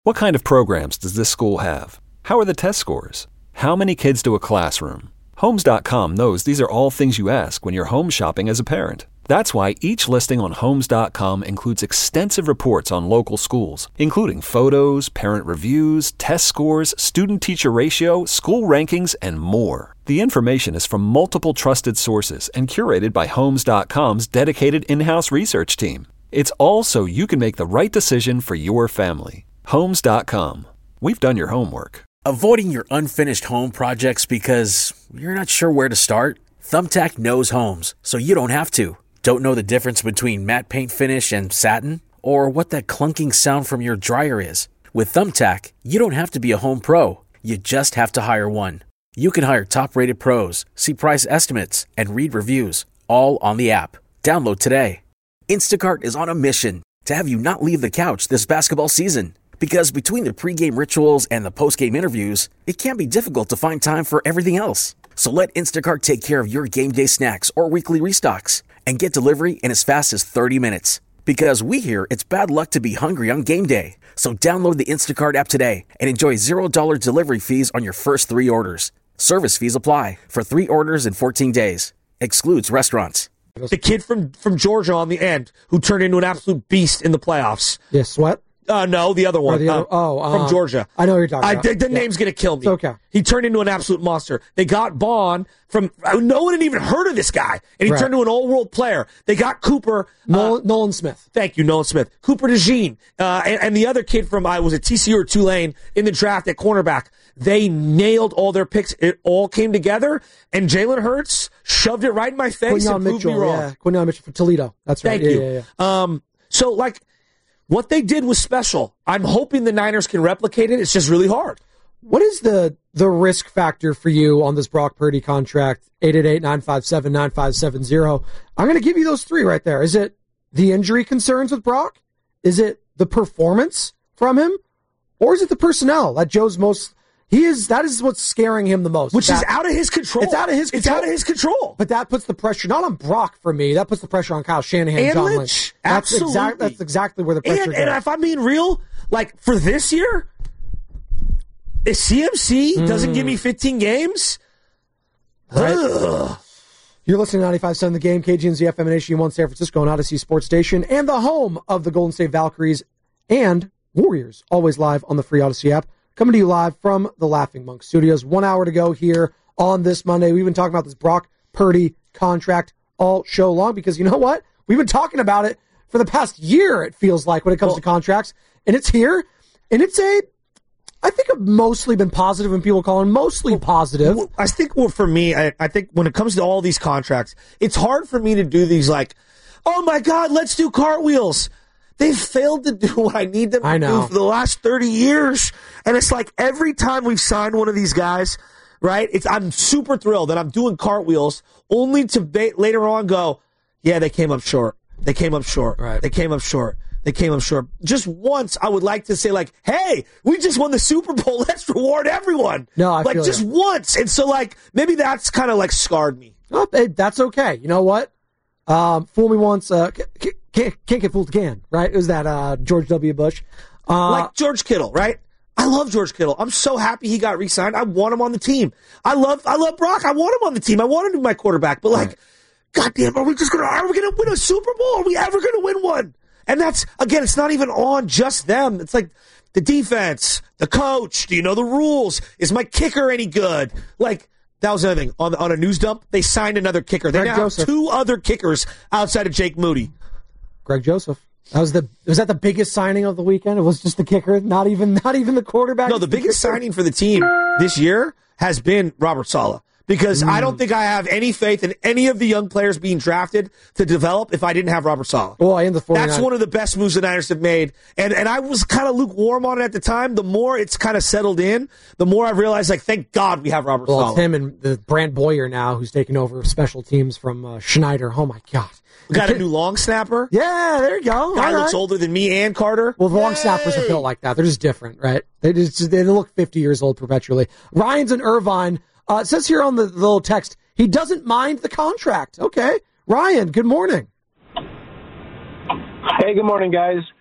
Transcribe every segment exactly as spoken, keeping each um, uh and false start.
What kind of programs does this school have? How are the test scores? How many kids do a classroom? Homes dot com knows these are all things you ask when you're home shopping as a parent. That's why each listing on Homes dot com includes extensive reports on local schools, including photos, parent reviews, test scores, student-teacher ratio, school rankings, and more. The information is from multiple trusted sources and curated by Homes dot com's dedicated in-house research team. It's all so you can make the right decision for your family. Homes dot com. We've done your homework. Avoiding your unfinished home projects because you're not sure where to start? Thumbtack knows homes, so you don't have to. Don't know the difference between matte paint finish and satin? Or what that clunking sound from your dryer is? With Thumbtack, you don't have to be a home pro. You just have to hire one. You can hire top-rated pros, see price estimates, and read reviews, all on the app. Download today. Instacart is on a mission to have you not leave the couch this basketball season. Because between the pregame rituals and the postgame interviews, it can be difficult to find time for everything else. So let Instacart take care of your game day snacks or weekly restocks and get delivery in as fast as thirty minutes. Because we hear it's bad luck to be hungry on game day. So download the Instacart app today and enjoy zero dollars delivery fees on your first three orders. Service fees apply for three orders in fourteen days. Excludes restaurants. The kid from, from Georgia on the end who turned into an absolute beast in the playoffs. Yeah, Sweat? Uh, no, the other one. The other, uh, oh, uh, from Georgia. I know who you're talking I, about. The, the yeah. name's going to kill me. It's okay. He turned into an absolute monster. They got Bond from, no one had even heard of this guy, and he right. turned into an all-world player. They got Cooper. Nolan, uh, Nolan Smith. Thank you, Nolan Smith. Cooper DeJean, uh, and, and the other kid from, I uh, was at T C U or Tulane in the draft at cornerback. They nailed all their picks. It all came together, and Jalen Hurts shoved it right in my face Quinyon and proved Mitchell, me wrong. Yeah. Quinyon Mitchell for Toledo. That's right. Thank yeah, you. Yeah, yeah. Um, so, like, what they did was special. I'm hoping the Niners can replicate it. It's just really hard. What is the the risk factor for you on this Brock Purdy contract? eight eight eight, nine five seven, nine five seven zero. I'm going to give you those three right there. Is it the injury concerns with Brock? Is it the performance from him? Or is it the personnel that Joe's most... He is. That is what's scaring him the most. Which that, is out of his control. It's out of his control. It's out of his control. But that puts the pressure not on Brock for me. That puts the pressure on Kyle Shanahan and John Lynch. Lynch. That's Absolutely. Exact, that's exactly where the pressure and, goes. and if I'm being real, like for this year, if C M C mm. doesn't give me fifteen games, right. Ugh. You're listening to ninety-five point seven The Game, K G N Z F M and H G one San Francisco and Odyssey Sports Station, and the home of the Golden State Valkyries and Warriors, always live on the free Odyssey app. Coming to you live from the Laughing Monk Studios. One hour to go here on this Monday. We've been talking about this Brock Purdy contract all show long because you know what? We've been talking about it for the past year, it feels like, when it comes well, to contracts. And it's here. And it's a, I think, I've mostly been positive when people call it mostly positive. Well, I think well, for me, I, I think when it comes to all these contracts, it's hard for me to do these like, oh my God, let's do cartwheels. They've failed to do what I need them to do for the last thirty years. And it's like every time we've signed one of these guys, right, it's I'm super thrilled that I'm doing cartwheels only to ba- later on go, yeah, they came up short. They came up short. Right. They came up short. They came up short. Just once I would like to say like, hey, we just won the Super Bowl. Let's reward everyone. No, I Like feel just you. once. And so like maybe that's kind of like scarred me. Oh, hey, that's okay. You know what? Um, fool me once, uh, can't, can't, can't get fooled again, right? It was that uh, George W. Bush. Uh, like George Kittle, right? I love George Kittle. I'm so happy he got re-signed. I want him on the team. I love I love Brock. I want him on the team. I want him to be my quarterback. But like, right. goddamn, are we just gonna are we gonna win a Super Bowl? Are we ever gonna win one? And that's again, it's not even on just them. It's like the defense, the coach. Do you know the rules? Is my kicker any good? Like. That was another thing. On, on a news dump, they signed another kicker. They Greg now Joseph. have two other kickers outside of Jake Moody. Greg Joseph. That was the was that the biggest signing of the weekend? It was just the kicker, not even not even the quarterback. No, the biggest signing for the team this year has been Robert Saleh. Because mm. I don't think I have any faith in any of the young players being drafted to develop if I didn't have Robert Saleh. Oh, and the That's one of the best moves the Niners have made. And and I was kind of lukewarm on it at the time. The more it's kind of settled in, the more I've realized, like, thank God we have Robert well, Saleh. It's him and the Brant Boyer now, who's taking over special teams from uh, Schneider. Oh, my God. We got a new long snapper. Yeah, there you go. Guy All looks right. older than me and Carter. Well, the long snappers are built like that. They're just different, right? They just they look fifty years old perpetually. Ryan's in Irvine. Uh, it says here on the, the little text, he doesn't mind the contract. Okay. Ryan, good morning. Hey, good morning, guys.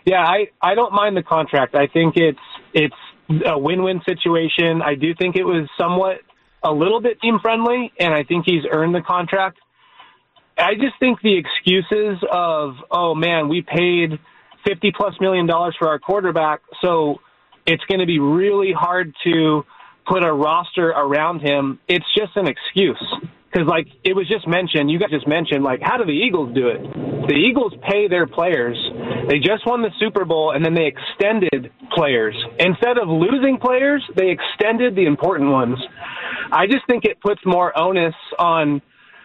Yeah, I, I don't mind the contract. I think it's it's a win-win situation. I do think it was somewhat a little bit team-friendly, and I think he's earned the contract. I just think the excuses of, oh, man, we paid fifty-plus million dollars for our quarterback, so it's going to be really hard to put a roster around him. It's just an excuse. Because, like, it was just mentioned, you guys just mentioned, like, how do the Eagles do it? The Eagles pay their players. They just won the Super Bowl, and then they extended players. Instead of losing players, they extended the important ones. I just think it puts more onus on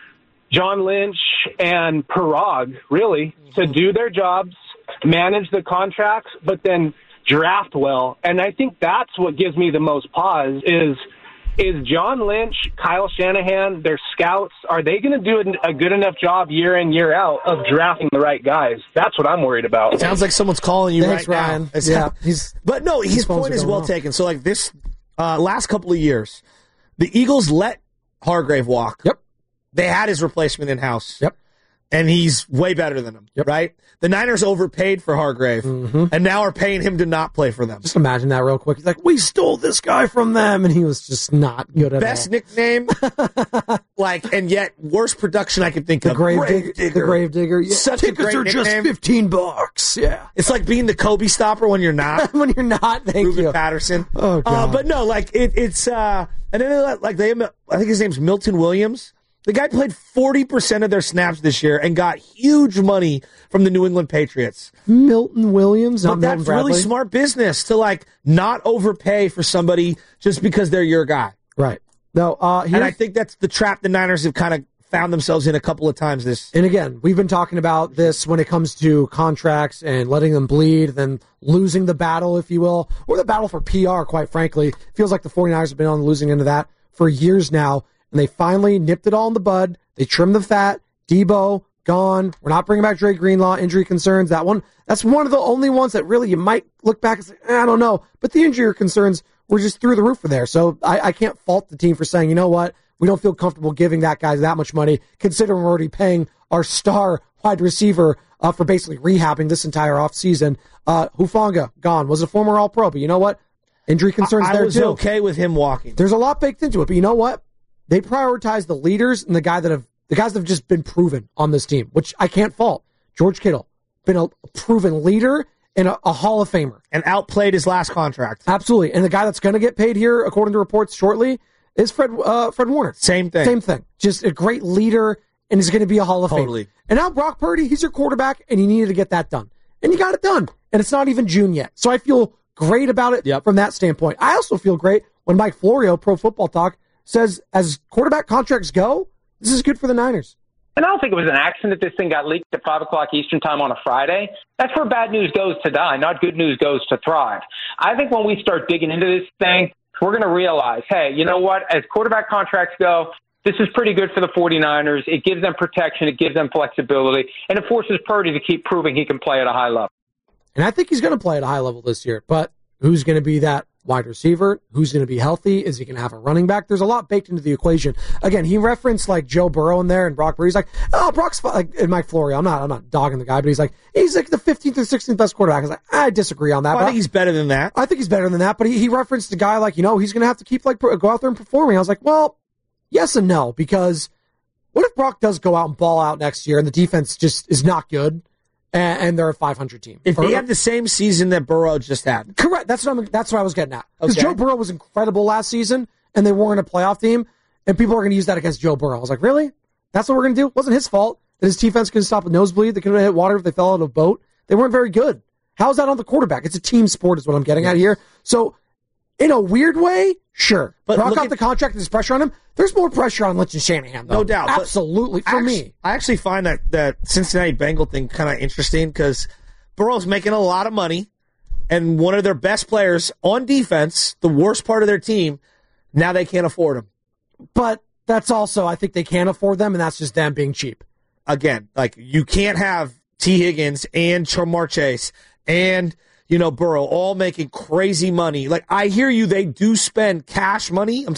John Lynch and Parag, really, to do their jobs, manage the contracts, but then draft well. And I think that's what gives me the most pause is – Is John Lynch, Kyle Shanahan, their scouts, are they going to do a good enough job year in, year out of drafting the right guys? That's what I'm worried about. It sounds like someone's calling you Thanks, right Ryan. now. It's yeah, not, he's, but no, his point is well off. taken. So, like, this uh, last couple of years, the Eagles let Hargrave walk. Yep. They had his replacement in-house. Yep. And he's way better than him, yep. right? The Niners overpaid for Hargrave, mm-hmm. and now are paying him to not play for them. Just imagine that real quick. He's like, we stole this guy from them, and he was just not good at Best all. Best nickname, like, and yet worst production I could think the of. Grave, grave digger. The Grave Digger. Yeah. Such Tickets a great are nickname. just fifteen bucks. Yeah. It's like being the Kobe stopper when you're not. when you're not, thank Ruben you. Patterson. Oh, God. Uh, but no, like, it, it's, uh, and then, they let, like, they, I think his name's Milton Williams. The guy played forty percent of their snaps this year and got huge money from the New England Patriots. Milton Williams, not but Milton that's Bradley. really smart business to, like, not overpay for somebody just because they're your guy. Right. No, uh, and I think that's the trap the Niners have kind of found themselves in a couple of times this. And again, we've been talking about this when it comes to contracts and letting them bleed, then losing the battle, if you will, or the battle for P R, quite frankly. Feels like the 49ers have been on the losing end of that for years now. And they finally nipped it all in the bud. They trimmed the fat. Debo, gone. We're not bringing back Dre Greenlaw. Injury concerns. That one, that's one of the only ones that really you might look back and say, eh, I don't know. But the injury concerns were just through the roof for there. So I, I can't fault the team for saying, you know what? We don't feel comfortable giving that guy that much money, considering we're already paying our star wide receiver uh, for basically rehabbing this entire offseason. Uh, Hufanga, gone. Was a former All-Pro, but you know what? Injury concerns I, I there, was too. okay with him walking. There's a lot baked into it, but you know what? They prioritize the leaders and the guy that have the guys that have just been proven on this team, which I can't fault. George Kittle, been a proven leader and a, a Hall of Famer. And outplayed his last contract. Absolutely. And the guy that's going to get paid here, according to reports shortly, is Fred uh, Fred Warner. Same thing. Same thing. Just a great leader and is going to be a Hall of totally. Famer. And now Brock Purdy, he's your quarterback, and you needed to get that done. And you got it done. And it's not even June yet. So I feel great about it yep. from that standpoint. I also feel great when Mike Florio, Pro Football Talk, says as quarterback contracts go, this is good for the Niners. And I don't think it was an accident that this thing got leaked at five o'clock Eastern time on a Friday. That's where bad news goes to die, not good news goes to thrive. I think when we start digging into this thing, we're going to realize, hey, you know what? As quarterback contracts go, this is pretty good for the 49ers. It gives them protection. It gives them flexibility. And it forces Purdy to keep proving he can play at a high level. And I think he's going to play at a high level this year. But who's going to be that wide receiver? Who's going to be healthy? Is he going to have a running back? There's a lot baked into the equation. Again, he referenced like Joe Burrow in there and Brock Purdy. He's like, oh, Brock's fine. Like, and Mike Florio. I'm not, I'm not dogging the guy, but he's like, he's like the fifteenth or sixteenth best quarterback. I was like, I disagree on that. Well, I think he's better than that. I think he's better than that. But he, he referenced a guy like, you know, he's going to have to keep like go out there and performing. I was like, well, yes and no, because what if Brock does go out and ball out next year and the defense just is not good? And, and they're a five hundred team. If they have the same season that Burrow just had. Correct. That's what I'm, that's what I was getting at. Because Okay. Joe Burrow was incredible last season, and they weren't a playoff team, and people are going to use that against Joe Burrow. I was like, really? That's what we're going to do? It wasn't his fault that his defense couldn't stop a nosebleed. They couldn't hit water if they fell out of a boat. They weren't very good. How is that on the quarterback? It's a team sport is what I'm getting at here. So, in a weird way, sure. But Brock look got at- the contract and there's pressure on him. There's more pressure on Lynch and Shanahan, though. No doubt. But Absolutely, for I me. actually, I actually find that, that Cincinnati Bengal thing kind of interesting because Burrow's making a lot of money, and one of their best players on defense, the worst part of their team, now they can't afford him. But that's also, I think they can afford them, and that's just them being cheap. Again, like, you can't have T. Higgins and Jamar Chase and, you know, Burrow all making crazy money. Like, I hear you, they do spend cash money. I'm talking about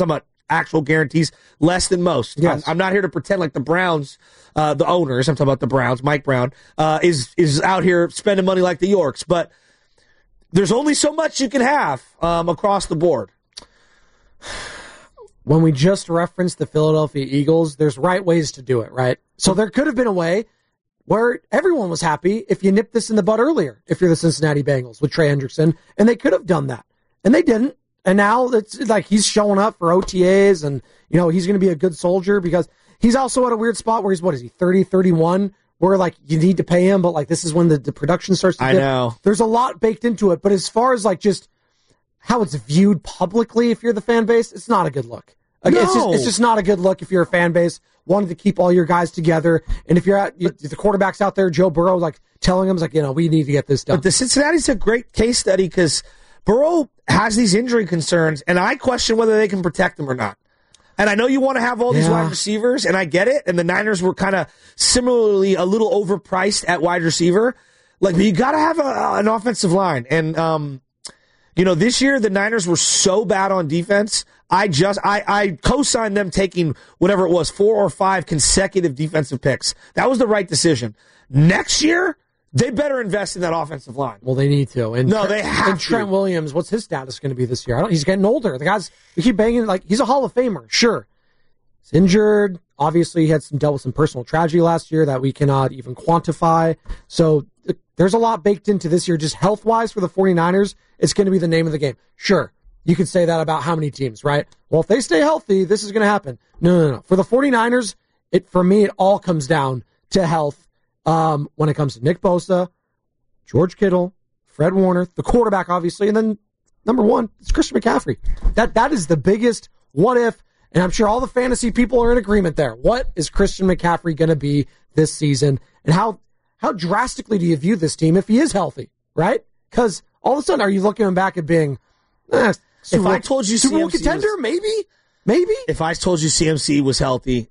actual guarantees, less than most. Yes. I'm, I'm not here to pretend like the Browns, uh, the owners, I'm talking about the Browns, Mike Brown, uh, is, is out here spending money like the Yorks. But there's only so much you can have um, across the board. When we just referenced the Philadelphia Eagles, there's right ways to do it, right? So there could have been a way where everyone was happy if you nipped this in the bud earlier, if you're the Cincinnati Bengals with Trey Hendrickson, and they could have done that. And they didn't. And now it's like he's showing up for O T As, and, you know, he's going to be a good soldier because he's also at a weird spot where he's, what is he, thirty, thirty-one, where, like, you need to pay him, but, like, this is when the, the production starts to I dip. know. There's a lot baked into it, but as far as, like, just how it's viewed publicly if you're the fan base, it's not a good look. Like, No. it's, just, it's just not a good look if you're a fan base wanting to keep all your guys together. And if you're at, you, the quarterback's out there, Joe Burrow, like telling him, like, you know, we need to get this done. But the Cincinnati's a great case study because Burrow has these injury concerns, and I question whether they can protect him or not. And I know you want to have all these Yeah. wide receivers, and I get it. And the Niners were kind of similarly a little overpriced at wide receiver. Like, but you got to have a, an offensive line. And, um, you know, this year the Niners were so bad on defense. I just, I, I co-signed them taking whatever it was, four or five consecutive defensive picks. That was the right decision. Next year, they better invest in that offensive line. Well, they need to. And No, Tre- they have And to. Trent Williams, what's his status going to be this year? I don't, he's getting older. The guy's, we keep banging, like, he's a Hall of Famer, sure. He's injured. Obviously, he had some dealt with some personal tragedy last year that we cannot even quantify. So th- there's a lot baked into this year. Just health-wise for the 49ers, it's going to be the name of the game. Sure, you could say that about how many teams, right? Well, if they stay healthy, this is going to happen. No, no, no. For the 49ers, it for me, it all comes down to health um, when it comes to Nick Bosa, George Kittle, Fred Warner, the quarterback, obviously, and then number one, it's Christian McCaffrey. That That is the biggest what if, and I'm sure all the fantasy people are in agreement there. What is Christian McCaffrey going to be this season, and how how drastically do you view this team if he is healthy, right? Because all of a sudden, are you looking back at being, eh, Super If I Bowl- told you Super Bowl C M C contender, was- maybe, maybe If I told you C M C was healthy,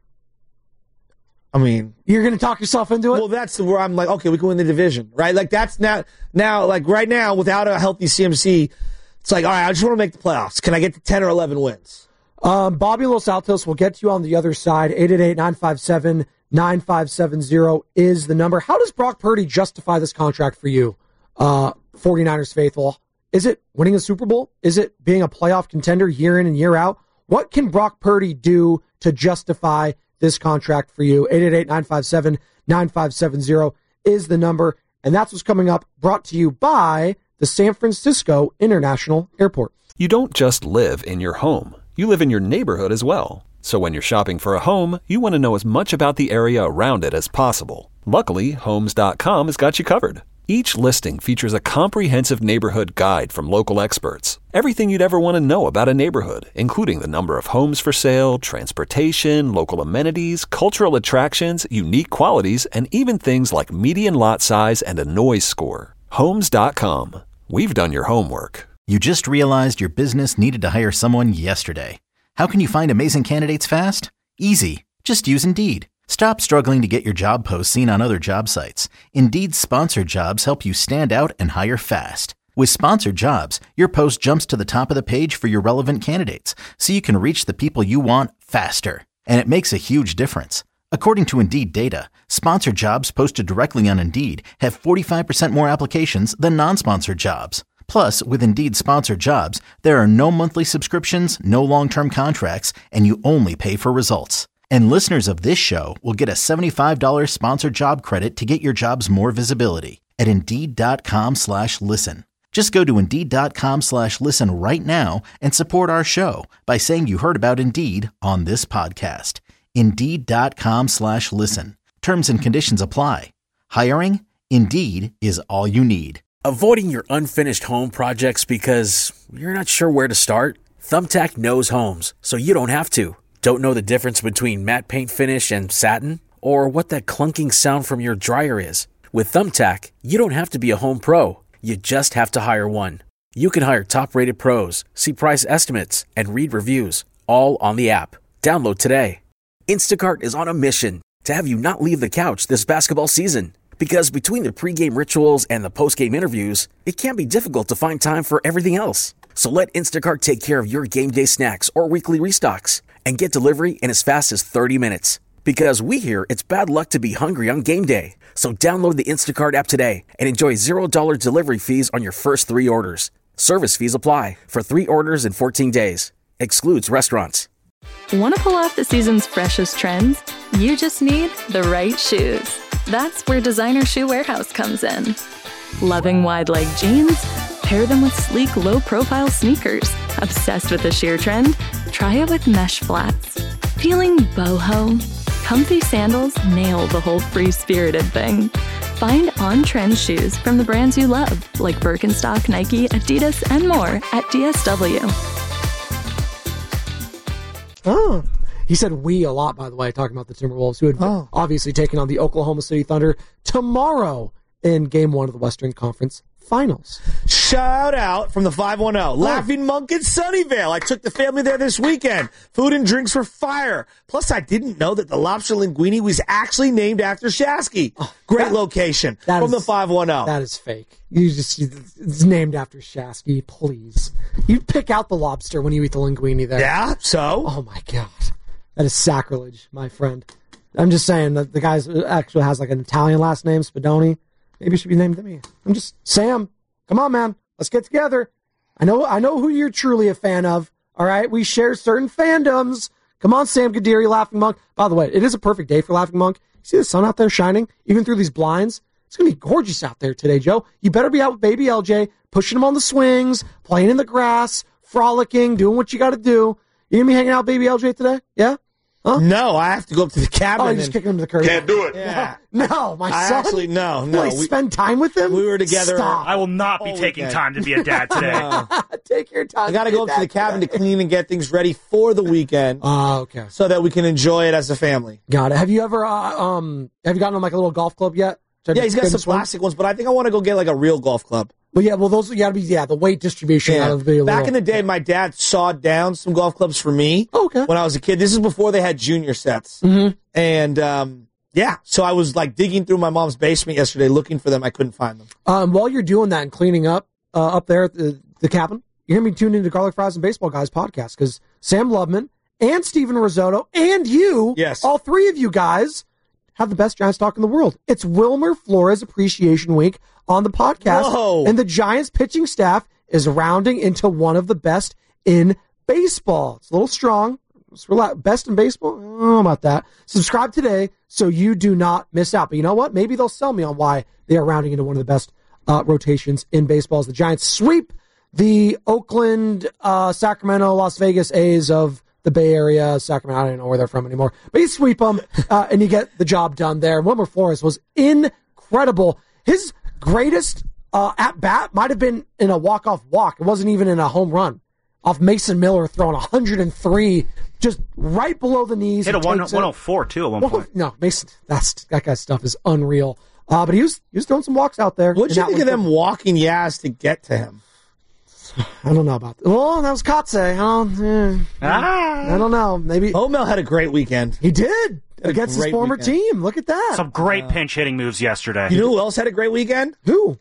I mean, you're going to talk yourself into it. well, that's where I'm like, okay, we can win the division, right? Like, that's now, now, like, right now, without a healthy C M C, it's like, all right, I just want to make the playoffs. Can I get to ten or eleven wins? Um, Bobby Los Altos will get to you on the other side. eight eight eight, nine five seven, nine five seven zero is the number. How does Brock Purdy justify this contract for you, uh, 49ers faithful? Is it winning a Super Bowl? Is it being a playoff contender year in and year out? What can Brock Purdy do to justify this contract for you? eight eight eight, nine five seven, nine five seven zero is the number. And that's what's coming up, brought to you by the San Francisco International Airport. You don't just live in your home. You live in your neighborhood as well. So when you're shopping for a home, you want to know as much about the area around it as possible. Luckily, Homes dot com has got you covered. Each listing features a comprehensive neighborhood guide from local experts. Everything you'd ever want to know about a neighborhood, including the number of homes for sale, transportation, local amenities, cultural attractions, unique qualities, and even things like median lot size and a noise score. Homes dot com. We've done your homework. You just realized your business needed to hire someone yesterday. How can you find amazing candidates fast? Easy. Just use Indeed. Stop struggling to get your job posts seen on other job sites. Indeed's sponsored jobs help you stand out and hire fast. With sponsored jobs, your post jumps to the top of the page for your relevant candidates, so you can reach the people you want faster. And it makes a huge difference. According to Indeed data, sponsored jobs posted directly on Indeed have forty-five percent more applications than non-sponsored jobs. Plus, with Indeed sponsored jobs, there are no monthly subscriptions, no long-term contracts, and you only pay for results. And listeners of this show will get a seventy-five dollars sponsored job credit to get your jobs more visibility at Indeed.com slash listen. Just go to Indeed.com slash listen right now and support our show by saying you heard about Indeed on this podcast. Indeed.com slash listen. Terms and conditions apply. Hiring? Indeed is all you need. Avoiding your unfinished home projects because you're not sure where to start? Thumbtack knows homes, so you don't have to. Don't know the difference between matte paint finish and satin? Or what that clunking sound from your dryer is? With Thumbtack, you don't have to be a home pro. You just have to hire one. You can hire top-rated pros, see price estimates, and read reviews, all on the app. Download today. Instacart is on a mission to have you not leave the couch this basketball season. Because between the pregame rituals and the postgame interviews, it can be difficult to find time for everything else. So let Instacart take care of your game day snacks or weekly restocks. and get delivery in as fast as thirty minutes. Because we hear it's bad luck to be hungry on game day. So download the Instacart app today and enjoy zero dollars delivery fees on your first three orders. Service fees apply for three orders in fourteen days. Excludes restaurants. Want to pull off the season's freshest trends? You just need the right shoes. That's where Designer Shoe Warehouse comes in. Loving wide-leg jeans? Pair them with sleek, low-profile sneakers. Obsessed with the sheer trend? Try it with mesh flats. Feeling boho? Comfy sandals nail the whole free-spirited thing. Find on-trend shoes from the brands you love, like Birkenstock, Nike, Adidas, and more at D S W. Oh, he said we a lot, by the way, talking about the Timberwolves, who had oh. obviously taken on the Oklahoma City Thunder tomorrow in Game One of the Western Conference Finals. Shout out from the five one zero. Laughing Monk in Sunnyvale. I took the family there this weekend. Food and drinks were fire. Plus, I didn't know that the lobster linguine was actually named after Shasky. Oh, Great that, location that from is, the five one zero. That is fake. You just It's named after Shasky, please. You pick out the lobster when you eat the linguine there. Yeah, so? Oh, my God. That is sacrilege, my friend. I'm just saying that the guy actually has like an Italian last name, Spadoni. Maybe it should be named to me. I'm just, Sam, come on, man. Let's get together. I know I know who you're truly a fan of. All right? We share certain fandoms. Come on, Sam Gadiri, Laughing Monk. By the way, it is a perfect day for Laughing Monk. You see the sun out there shining, even through these blinds? It's going to be gorgeous out there today, Joe. You better be out with baby L J, pushing him on the swings, playing in the grass, frolicking, doing what you got to do. You going to be hanging out with baby L J today? Yeah? Huh? No, I have to go up to the cabin. Oh, you're just kicking him to the curb. Can't do it. Yeah. No, my I son. Actually, no, no. Wait, we, spend time with him? We were together. Stop. I will not be taking weekend. time to be a dad today. No. Take your time. I got to go up to the cabin today. to clean and get things ready for the weekend. Oh, uh, okay. So that we can enjoy it as a family. Got it. Have you ever, uh, um, have you gotten on like a little golf club yet? Yeah, he's got some plastic ones, but I think I want to go get like a real golf club. Well, yeah, well, those you got to be, yeah, the weight distribution. Yeah. Be a Back little, in the day, yeah. my dad sawed down some golf clubs for me. Oh, okay. When I was a kid. This is before they had junior sets. Mm-hmm. And, um, yeah, so I was like digging through my mom's basement yesterday looking for them. I couldn't find them. Um, while you're doing that and cleaning up uh, up there at the, the cabin, you're going to be tuned into Garlic Fries and Baseball Guys podcast because Sam Loveman and Steven Risotto and you, yes, all three of you guys, have the best Giants talk in the world. It's Wilmer Flores Appreciation Week on the podcast. Whoa. And the Giants pitching staff is rounding into one of the best in baseball. It's a little strong. It's best in baseball? I don't know about that. Subscribe today so you do not miss out. But you know what? Maybe they'll sell me on why they are rounding into one of the best uh, rotations in baseball as the Giants sweep the Oakland, uh, Sacramento, Las Vegas A's of the Bay Area, Sacramento. I don't know where they're from anymore. But you sweep them, uh, and you get the job done there. Wilmer Flores was incredible. His greatest uh, at-bat might have been in a walk-off walk. It wasn't even in a home run. Off Mason Miller throwing one hundred three, just right below the knees. Hit a one oh four, too, at one point. No, Mason, that's, that guy's stuff is unreal. Uh, but he was, he was throwing some walks out there. What'd you think of them walking Yaz to get to him? I don't know about that. Well, that was Kotze. I don't, eh, ah. I don't know. Maybe Homel had a great weekend. He did against his former weekend. team. Look at that. Some great uh, pinch hitting moves yesterday. You know who else had a great weekend? Who?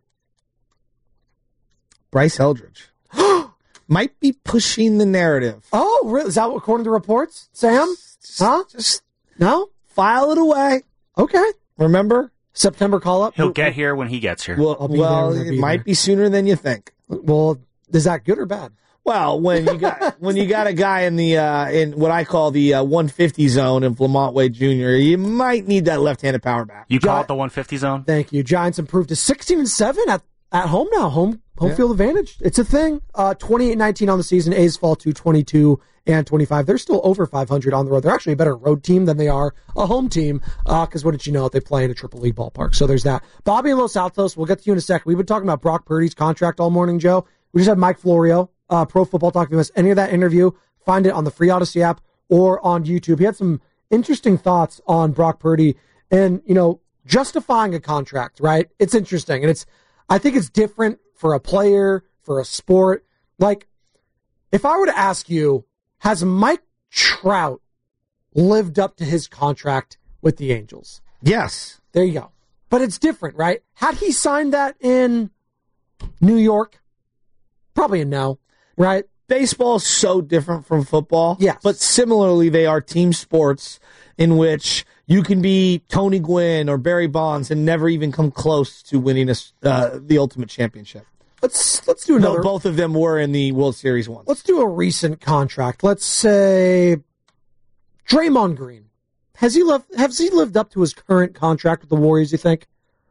Bryce Eldridge. Might be pushing the narrative. Oh, really? Is that according to reports, Sam? Just, huh? Just no. File it away. Okay. Remember September call up. He'll get here when he gets here. Well, well it be might there. be sooner than you think. Well, is that good or bad? Well, when you got when you got a guy in the uh, in what I call the uh, one fifty zone in Flamont Wade Junior, you might need that left-handed power bat. You call Gi- it the one fifty zone? Thank you. Giants improved to sixteen and seven at at home now. Home home yeah. field advantage. It's a thing. Uh, twenty-eight nineteen on the season. A's fall to twenty-two and twenty-five. They're still over five hundred on the road. They're actually a better road team than they are a home team. Because uh, what did you know? They play in a triple league ballpark. So there's that. Bobby and Los Altos. We'll get to you in a second. We've been talking about Brock Purdy's contract all morning, Joe. We just had Mike Florio. Uh, Pro Football Talk. If you missed any of that interview, find it on the free Odyssey app or on YouTube. He had some interesting thoughts on Brock Purdy and, you know, justifying a contract, right? It's interesting. And it's, I think it's different for a player, for a sport. Like, if I were to ask you, has Mike Trout lived up to his contract with the Angels? Yes. There you go. But it's different, right? Had he signed that in New York? Probably a no. Right? baseball is so different from football. Yes. But similarly, they are team sports in which you can be Tony Gwynn or Barry Bonds and never even come close to winning a, uh, the ultimate championship. Let's let's do another. No, both of them were in the World Series once. Let's do a recent contract. Let's say Draymond Green. Has he lived? Has he lived up to his current contract with the Warriors? You think?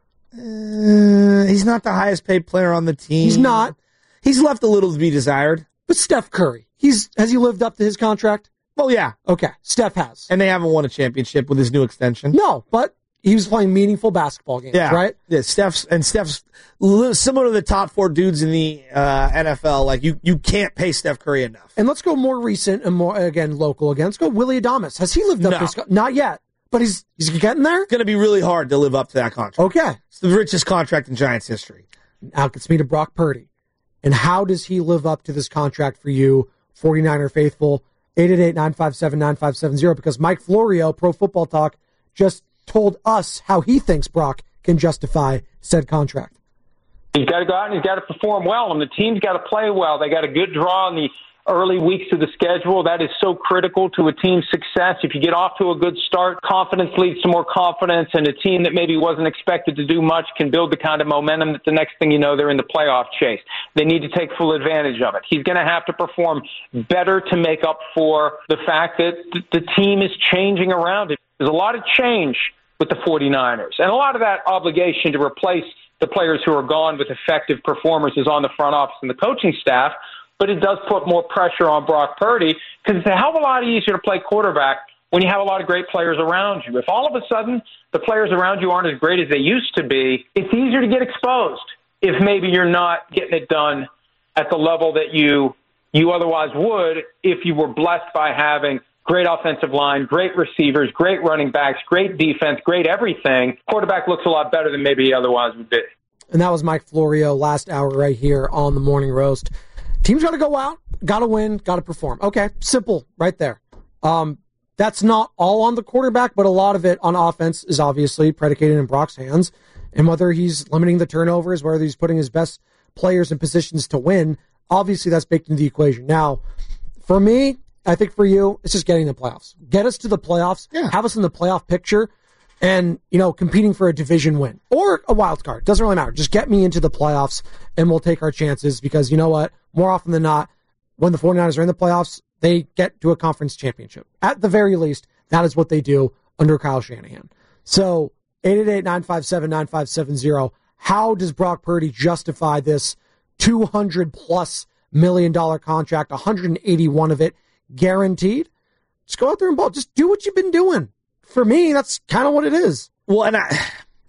Uh, he's not the highest paid player on the team. He's not. He's left a little to be desired. But Steph Curry, he's has he lived up to his contract? Well, yeah. Okay, Steph has. And they haven't won a championship with his new extension. No, but he was playing meaningful basketball games, yeah. right? Yeah, Steph's and Steph's similar to the top four dudes in the uh, N F L. Like you, you can't pay Steph Curry enough. And let's go more recent and more again local again. Let's go Willie Adames. Has he lived up No. to his contract? Not yet, but he's he's getting there. It's going to be really hard to live up to that contract. Okay, it's the richest contract in Giants history. Now it gets me to Brock Purdy. And how does he live up to this contract for you, forty-niner faithful? eight eight eight, nine five seven, nine five seven zero, because Mike Florio, Pro Football Talk, just told us how he thinks Brock can justify said contract. He's got to go out and he's got to perform well, and the team's got to play well. They got a good draw in the early weeks of the schedule. That is so critical to a team's success. If you get off to a good start, confidence leads to more confidence, and a team that maybe wasn't expected to do much can build the kind of momentum that the next thing you know, they're in the playoff chase. They need to take full advantage of it. He's going to have to perform better to make up for the fact that the team is changing around it. There's a lot of change with the forty-niners, and a lot of that obligation to replace the players who are gone with effective performers is on the front office and the coaching staff. But it does put more pressure on Brock Purdy because it's a hell of a lot easier to play quarterback when you have a lot of great players around you. If all of a sudden the players around you aren't as great as they used to be, it's easier to get exposed if maybe you're not getting it done at the level that you you otherwise would if you were blessed by having great offensive line, great receivers, great running backs, great defense, great everything. Quarterback looks a lot better than maybe he otherwise would be. And that was Mike Florio last hour right here on the Morning Roast. Team's got to go out, got to win, got to perform. Okay, simple right there. Um, that's not all on the quarterback, but a lot of it on offense is obviously predicated in Brock's hands. And whether he's limiting the turnovers, whether he's putting his best players in positions to win, obviously that's baked into the equation. Now, for me, I think for you, it's just getting the playoffs. Get us to the playoffs, yeah. Have us in the playoff picture, and, you know, competing for a division win or a wild card. Doesn't really matter. Just get me into the playoffs, and we'll take our chances because, you know what, more often than not, when the forty-niners are in the playoffs, they get to a conference championship. At the very least, that is what they do under Kyle Shanahan. So, eight eight eight, nine five seven, nine five seven zero. How does Brock Purdy justify this two hundred plus million dollar contract, one hundred eighty-one of it guaranteed? Just go out there and ball. Just do what you've been doing. For me, that's kind of what it is. Well, and I,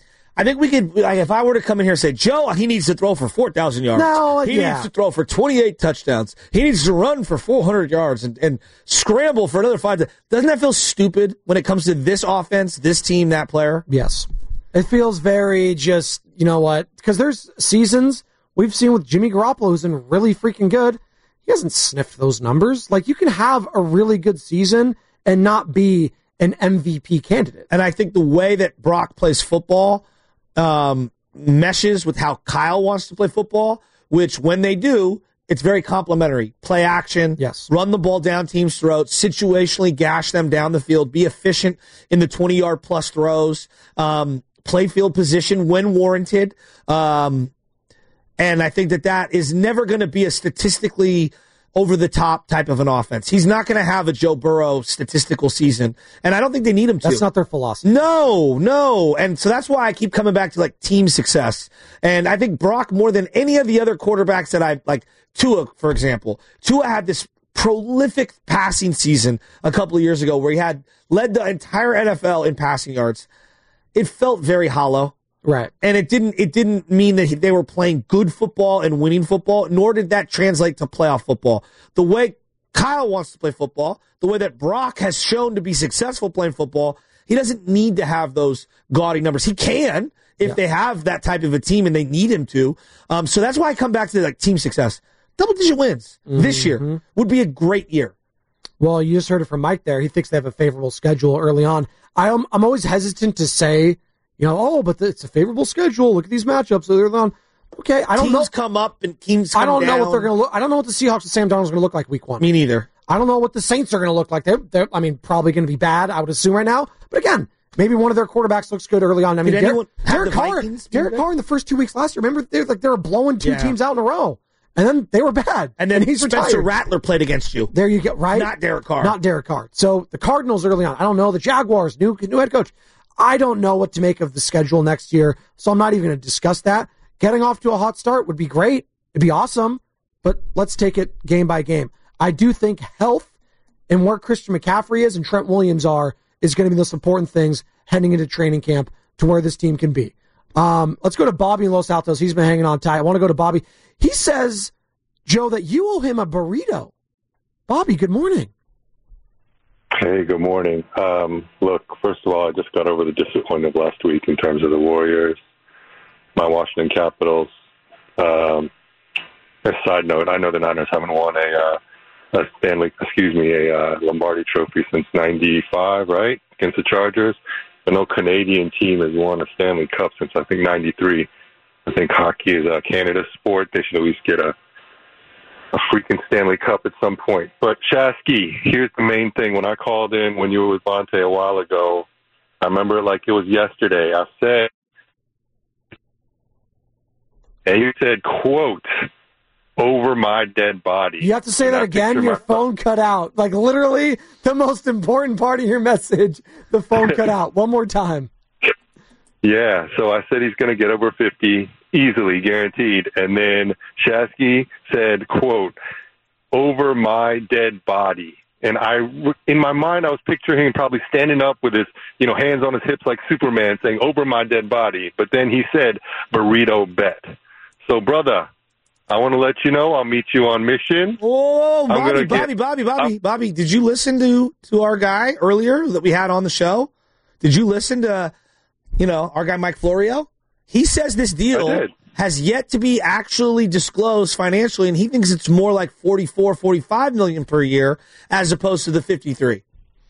I think we could, like, if I were to come in here and say, Joe, he needs to throw for four thousand yards. No, he yeah. needs to throw for twenty-eight touchdowns. He needs to run for four hundred yards and, and scramble for another five. Doesn't that feel stupid when it comes to this offense, this team, that player? Yes. It feels very just, you know what, because there's seasons we've seen with Jimmy Garoppolo who's been really freaking good. He hasn't sniffed those numbers. Like, you can have a really good season and not be an M V P candidate. And I think the way that Brock plays football um, meshes with how Kyle wants to play football, which when they do, it's very complimentary. Play action, yes. Run the ball down teams' throats, situationally gash them down the field, be efficient in the twenty-yard plus throws, um, play field position when warranted. Um, and I think that that is never going to be a statistically over-the-top type of an offense. He's not going to have a Joe Burrow statistical season, and I don't think they need him to. That's not their philosophy. No, no. And so that's why I keep coming back to, like, team success. And I think Brock, more than any of the other quarterbacks that I, like Tua, for example, Tua had this prolific passing season a couple of years ago where he had led the entire N F L in passing yards. It felt very hollow. Right. And it didn't it didn't mean that they were playing good football and winning football, nor did that translate to playoff football. The way Kyle wants to play football, the way that Brock has shown to be successful playing football, he doesn't need to have those gaudy numbers. He can if yeah. they have that type of a team and they need him to. Um, so that's why I come back to like team success. Double-digit wins mm-hmm. this year would be a great year. Well, you just heard it from Mike there. He thinks they have a favorable schedule early on. I'm, I'm always hesitant to say, you know, oh, but it's a favorable schedule. Look at these matchups early on. Okay, I don't teams know. come up and teams come I don't down. know what they're going to look. I don't know what the Seahawks with Sam Darnold is going to look like week one. Me neither. I don't know what the Saints are going to look like. They're, they're, I mean, probably going to be bad, I would assume right now. But again, maybe one of their quarterbacks looks good early on. I mean, Did Derek, anyone have Derek the Carr, Vikings be Derek good? Carr in the first two weeks last year. Remember, they like they were blowing two Yeah. teams out in a row, and then they were bad. And then he's Spencer retired. Rattler played against you. There you go. Right, Not Derek Carr. Not Derek Carr. So the Cardinals early on. I don't know the Jaguars. New new head coach. I don't know what to make of the schedule next year. So I'm not even going to discuss that. Getting off to a hot start would be great. It'd be awesome. But let's take it game by game. I do think health and where Christian McCaffrey is and Trent Williams are is going to be the most important things heading into training camp to where this team can be. Um, let's go to Bobby in Los Altos. He's been hanging on tight. I want to go to Bobby. He says, Joe, that you owe him a burrito. Bobby, good morning. Hey, good morning. Um, look, first of all, I just got over the disappointment of last week in terms of the Warriors, my Washington Capitals. Um, a side note, I know the Niners haven't won a, uh, a Stanley, excuse me, a uh, Lombardi Trophy since ninety-five, right, against the Chargers. But no Canadian team has won a Stanley Cup since, I think, ninety-three. I think hockey is a Canada sport. They should at least get a a freaking Stanley Cup at some point. But, Shasky, here's the main thing. When I called in when you were with Bonte a while ago, I remember it like it was yesterday. I said, and you said, quote, over my dead body. You have to say And that I again. picture Your my- phone cut out. Like literally the most important part of your message. The phone cut out. One more time. Yeah, so I said he's going to get over fifty, easily, guaranteed. And then Shasky said, quote, over my dead body. And I, in my mind, I was picturing him probably standing up with his, you know, hands on his hips like Superman saying, over my dead body. But then he said, burrito bet. So, brother, I want to let you know I'll meet you on Mission. Oh, I'm Bobby, gonna Bobby, get- Bobby, Bobby, I'm- Bobby. Did you listen to, to our guy earlier that we had on the show? Did you listen to, you know, our guy Mike Florio? He says this I deal did. has yet to be actually disclosed financially, and he thinks it's more like forty-four, forty-five million per year as opposed to the fifty-three.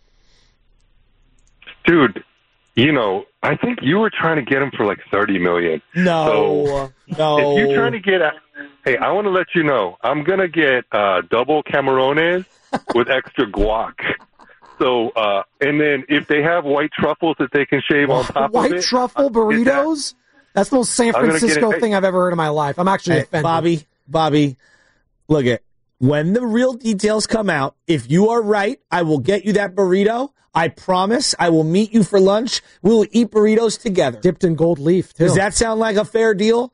Dude, you know, I think you were trying to get him for like thirty million. No, no. If you're trying to get a, hey, I want to let you know, I'm going to get uh, double camarones with extra guac. So, uh, and then if they have white truffles that they can shave on top White of it. truffle is that- burritos? That's the most San I'm gonna get Francisco it- hey. thing I've ever heard in my life. I'm actually Hey, offended. Bobby, Bobby, look at when the real details come out. If you are right, I will get you that burrito. I promise. I will meet you for lunch. We will eat burritos together. Dipped in gold leaf, too. Does that sound like a fair deal?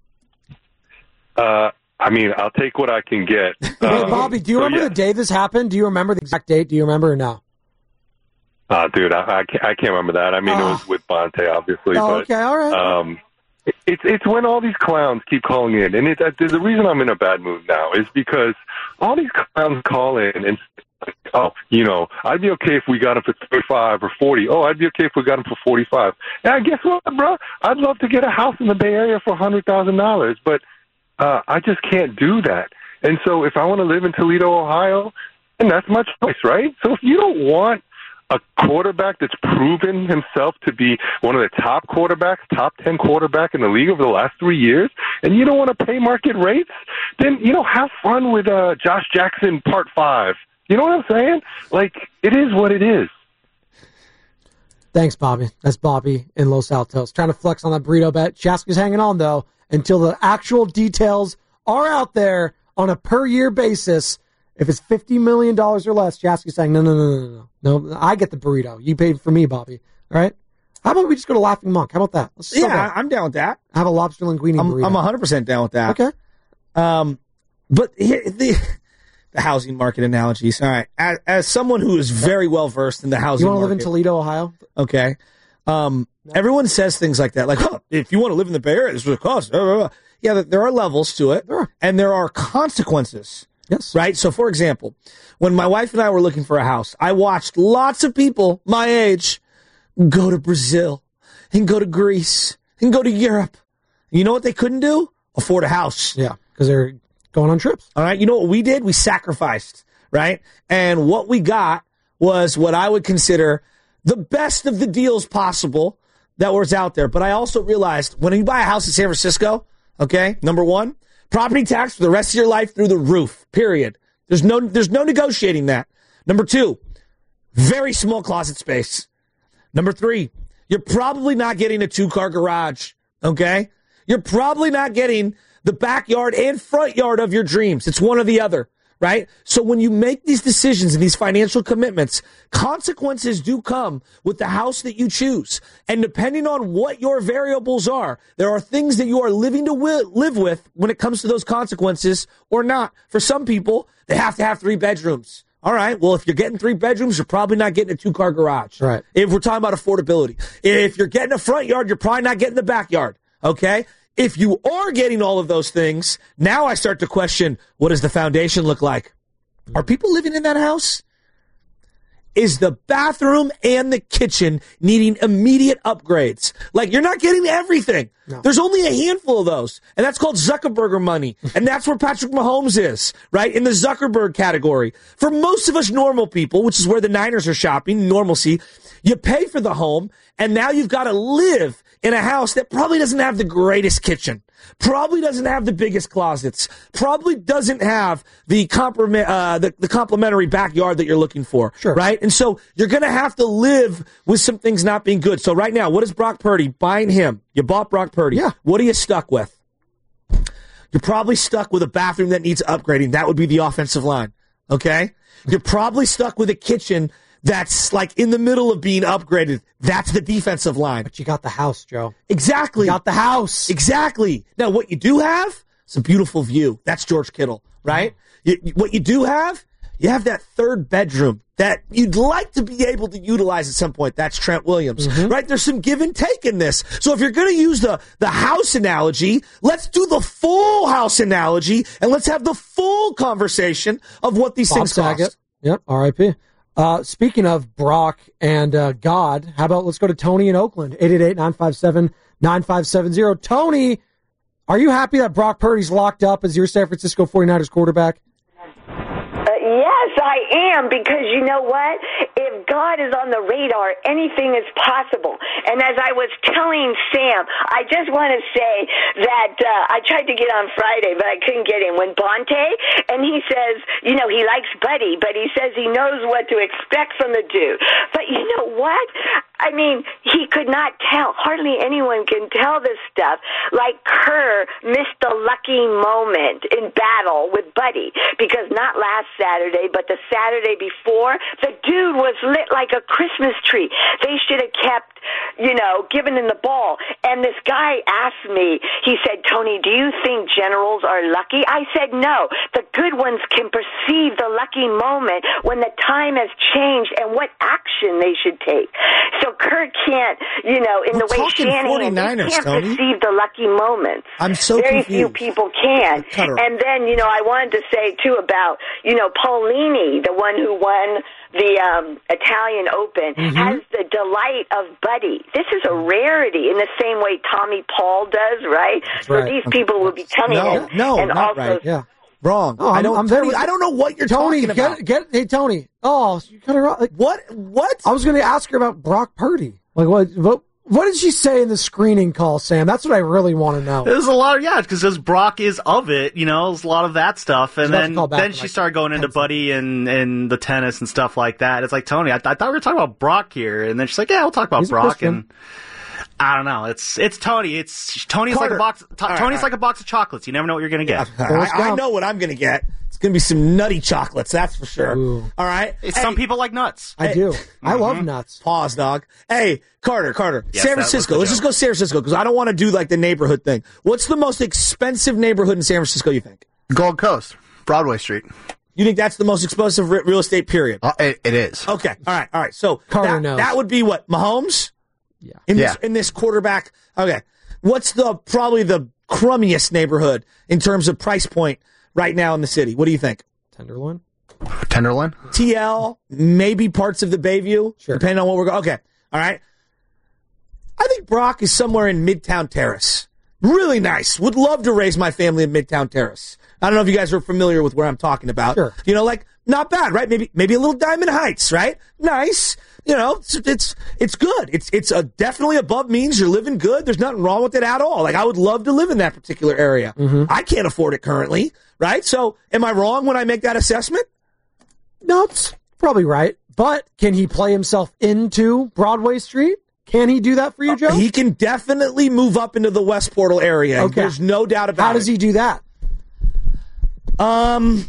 Uh, I mean, I'll take what I can get. Hey, Um, Bobby, do you so remember yeah. the day this happened? Do you remember the exact date? Do you remember or no? Uh, dude, I, I, can't, I can't remember that. I mean, it Oh. was with Bonte, obviously. Oh, but, okay, all right. Um, it- it's it's when all these clowns keep calling in, and it, uh, there's a reason I'm in a bad mood now is because all these clowns call in and oh, you know, I'd be okay if we got him for thirty-five or forty. Oh, I'd be okay if we got him for forty-five. And guess what, bro? I'd love to get a house in the Bay Area for a hundred thousand dollars, but uh, I just can't do that. And so, if I want to live in Toledo, Ohio, and that's my choice, right? So, if you don't want a quarterback that's proven himself to be one of the top quarterbacks, top ten quarterback in the league over the last three years, and you don't want to pay market rates, then, you know, have fun with uh, Josh Jackson Part five. You know what I'm saying? Like, it is what it is. Thanks, Bobby. That's Bobby in Los Altos. Trying to flex on that burrito bet. Shaska's hanging on, though, until the actual details are out there on a per-year basis. If it's fifty million dollars or less, Shaska's saying, no, no, no, no, no, no. No, I get the burrito. You paid for me, Bobby. All right? How about we just go to Laughing Monk? How about that? Let's Yeah, that. I'm down with that. Have a lobster linguine I'm, burrito. I'm one hundred percent down with that. Okay. Um, but here, the the housing market analogies. All right, as, as someone who is very well versed in the housing, You want to live in market, Toledo, Ohio? Okay. Um, everyone says things like that, like, oh, if you want to live in the Bay Area, this is what it costs. Blah, blah, blah. Yeah, there are levels to it, There are. and there are consequences. Yes. Right? So, for example, when my wife and I were looking for a house, I watched lots of people my age go to Brazil and go to Greece and go to Europe. You know what they couldn't do? Afford a house. Yeah, because they're going on trips. All right. You know what we did? We sacrificed, right? And what we got was what I would consider the best of the deals possible that was out there. But I also realized when you buy a house in San Francisco, Okay? Number one, property tax for the rest of your life through the roof, period. There's no, there's no negotiating that. Number two, very small closet space. Number three, you're probably not getting a two-car garage, okay? You're probably not getting the backyard and front yard of your dreams. It's one or the other, right? So when you make these decisions and these financial commitments, consequences do come with the house that you choose. And depending on what your variables are, there are things that you are living to wi- live with when it comes to those consequences or not. For some people, they have to have three bedrooms. All right, well, if you're getting three bedrooms, you're probably not getting a two-car garage. Right. If we're talking about affordability. If you're getting a front yard, you're probably not getting the backyard, okay? If you are getting all of those things, now I start to question, what does the foundation look like? Are people living in that house? Is the bathroom and the kitchen needing immediate upgrades? Like, you're not getting everything. No. There's only a handful of those, and that's called Zuckerberger money, and that's where Patrick Mahomes is, right, in the Zuckerberg category. For most of us normal people, which is where the Niners are shopping, normalcy, you pay for the home, and now you've got to live in a house that probably doesn't have the greatest kitchen, probably doesn't have the biggest closets, probably doesn't have the, comprom- uh, the, the complimentary backyard that you're looking for, sure. right? And so you're going to have to live with some things not being good. So right now, what is Brock Purdy? Buying him. You bought Brock Purdy. Yeah. What are you stuck with? You're probably stuck with a bathroom that needs upgrading. That would be the offensive line, okay? You're probably stuck with a kitchen that's like in the middle of being upgraded. That's the defensive line. But you got the house, Joe. Exactly. You got the house. Exactly. Now, what you do have is a beautiful view. That's George Kittle, right? Mm-hmm. You, what you do have, you have that third bedroom that you'd like to be able to utilize at some point. That's Trent Williams, mm-hmm. right? There's some give and take in this. So if you're going to use the, the house analogy, let's do the full house analogy, and let's have the full conversation of what these Bob things Saget. cost. Yep, R I P Uh, speaking of Brock and uh, God, how about let's go to Tony in Oakland, eight eight eight, nine five seven, nine five seven zero. Tony, are you happy that Brock Purdy's locked up as your San Francisco forty-niners quarterback? Yes, I am, because you know what? If God is on the radar, anything is possible. And as I was telling Sam, I just want to say that uh, I tried to get on Friday, but I couldn't get in. When Bonte, and he says, you know, he likes Buddy, but he says he knows what to expect from the dude. But you know what? I mean, he could not tell. Hardly anyone can tell this stuff. Like Kerr missed the lucky moment in battle with Buddy, because not last Saturday, but the Saturday before, the dude was lit like a Christmas tree. They should have kept, you know, giving him the ball. And this guy asked me, he said, Tony, do you think generals are lucky? I said, no. The good ones can perceive the lucky moment when the time has changed and what action they should take. So Kirk can't, you know, in We're the way Shanahan, he can't Tony. perceive the lucky moments. I'm so Very confused. few people can. And then, you know, I wanted to say, too, about, you know, Paulini, the one who won the um, Italian Open, Mm-hmm. has the delight of Buddy. This is a rarity in the same way Tommy Paul does, right? That's so right. these people will be coming No, in. no, and not also, right. Yeah. Wrong. Oh, I I'm, don't. I'm there Tony, with I don't know what you're Tony, talking get, about. Get, hey, Tony. Oh, you cut her off. Like, what? What? I was going to ask her about Brock Purdy. Like, what? What? What did she say in the screening call, Sam? That's what I really want to know. There's a lot of, yeah, because Brock is of it, you know, there's a lot of that stuff. And then then she like started going into Buddy and, and the tennis and stuff like that. It's like, Tony, I, I thought we were talking about Brock here. And then she's like, yeah, we'll talk about He's Brock. And I don't know. It's it's Tony. It's Tony's Carter. like a box. T- All right, Tony's all right. like a box of chocolates. You never know what you're going to get. I, I know what I'm going to get. It's going to be some nutty chocolates, that's for sure. Ooh. All right? It's, Hey, some people like nuts. I do. I Mm-hmm. love nuts. Pause, dog. Hey, Carter, Carter. Yes, San that was Francisco. the Let's joke. just go San Francisco, because I don't want to do like the neighborhood thing. What's the most expensive neighborhood in San Francisco, you think? Gold Coast, Broadway Street. You think that's the most expensive re- real estate, period? Uh, it, it is. Okay. All right. All right. So Carter that, knows. that would be what? Mahomes? Yeah. In Yeah. this in this quarterback. Okay. What's the probably the crummiest neighborhood in terms of price point right now in the city? What do you think? Tenderloin? Tenderloin? T L, maybe parts of the Bayview, Sure. depending on what we're going. Okay. All right. I think Brock is somewhere in Midtown Terrace. Really nice. Would love to raise my family in Midtown Terrace. I don't know if you guys are familiar with where I'm talking about. Sure. You know, like not bad, right? Maybe maybe a little Diamond Heights, right? Nice. You know, it's it's, it's good. It's it's a, definitely above means. You're living good. There's nothing wrong with it at all. Like, I would love to live in that particular area. Mm-hmm. I can't afford it currently, right? So am I wrong when I make that assessment? No, it's probably right. But can he play himself into Broadway Street? Can he do that for you, Joe? Uh, he can definitely move up into the West Portal area. Okay. There's no doubt about it. How does he do that? Um,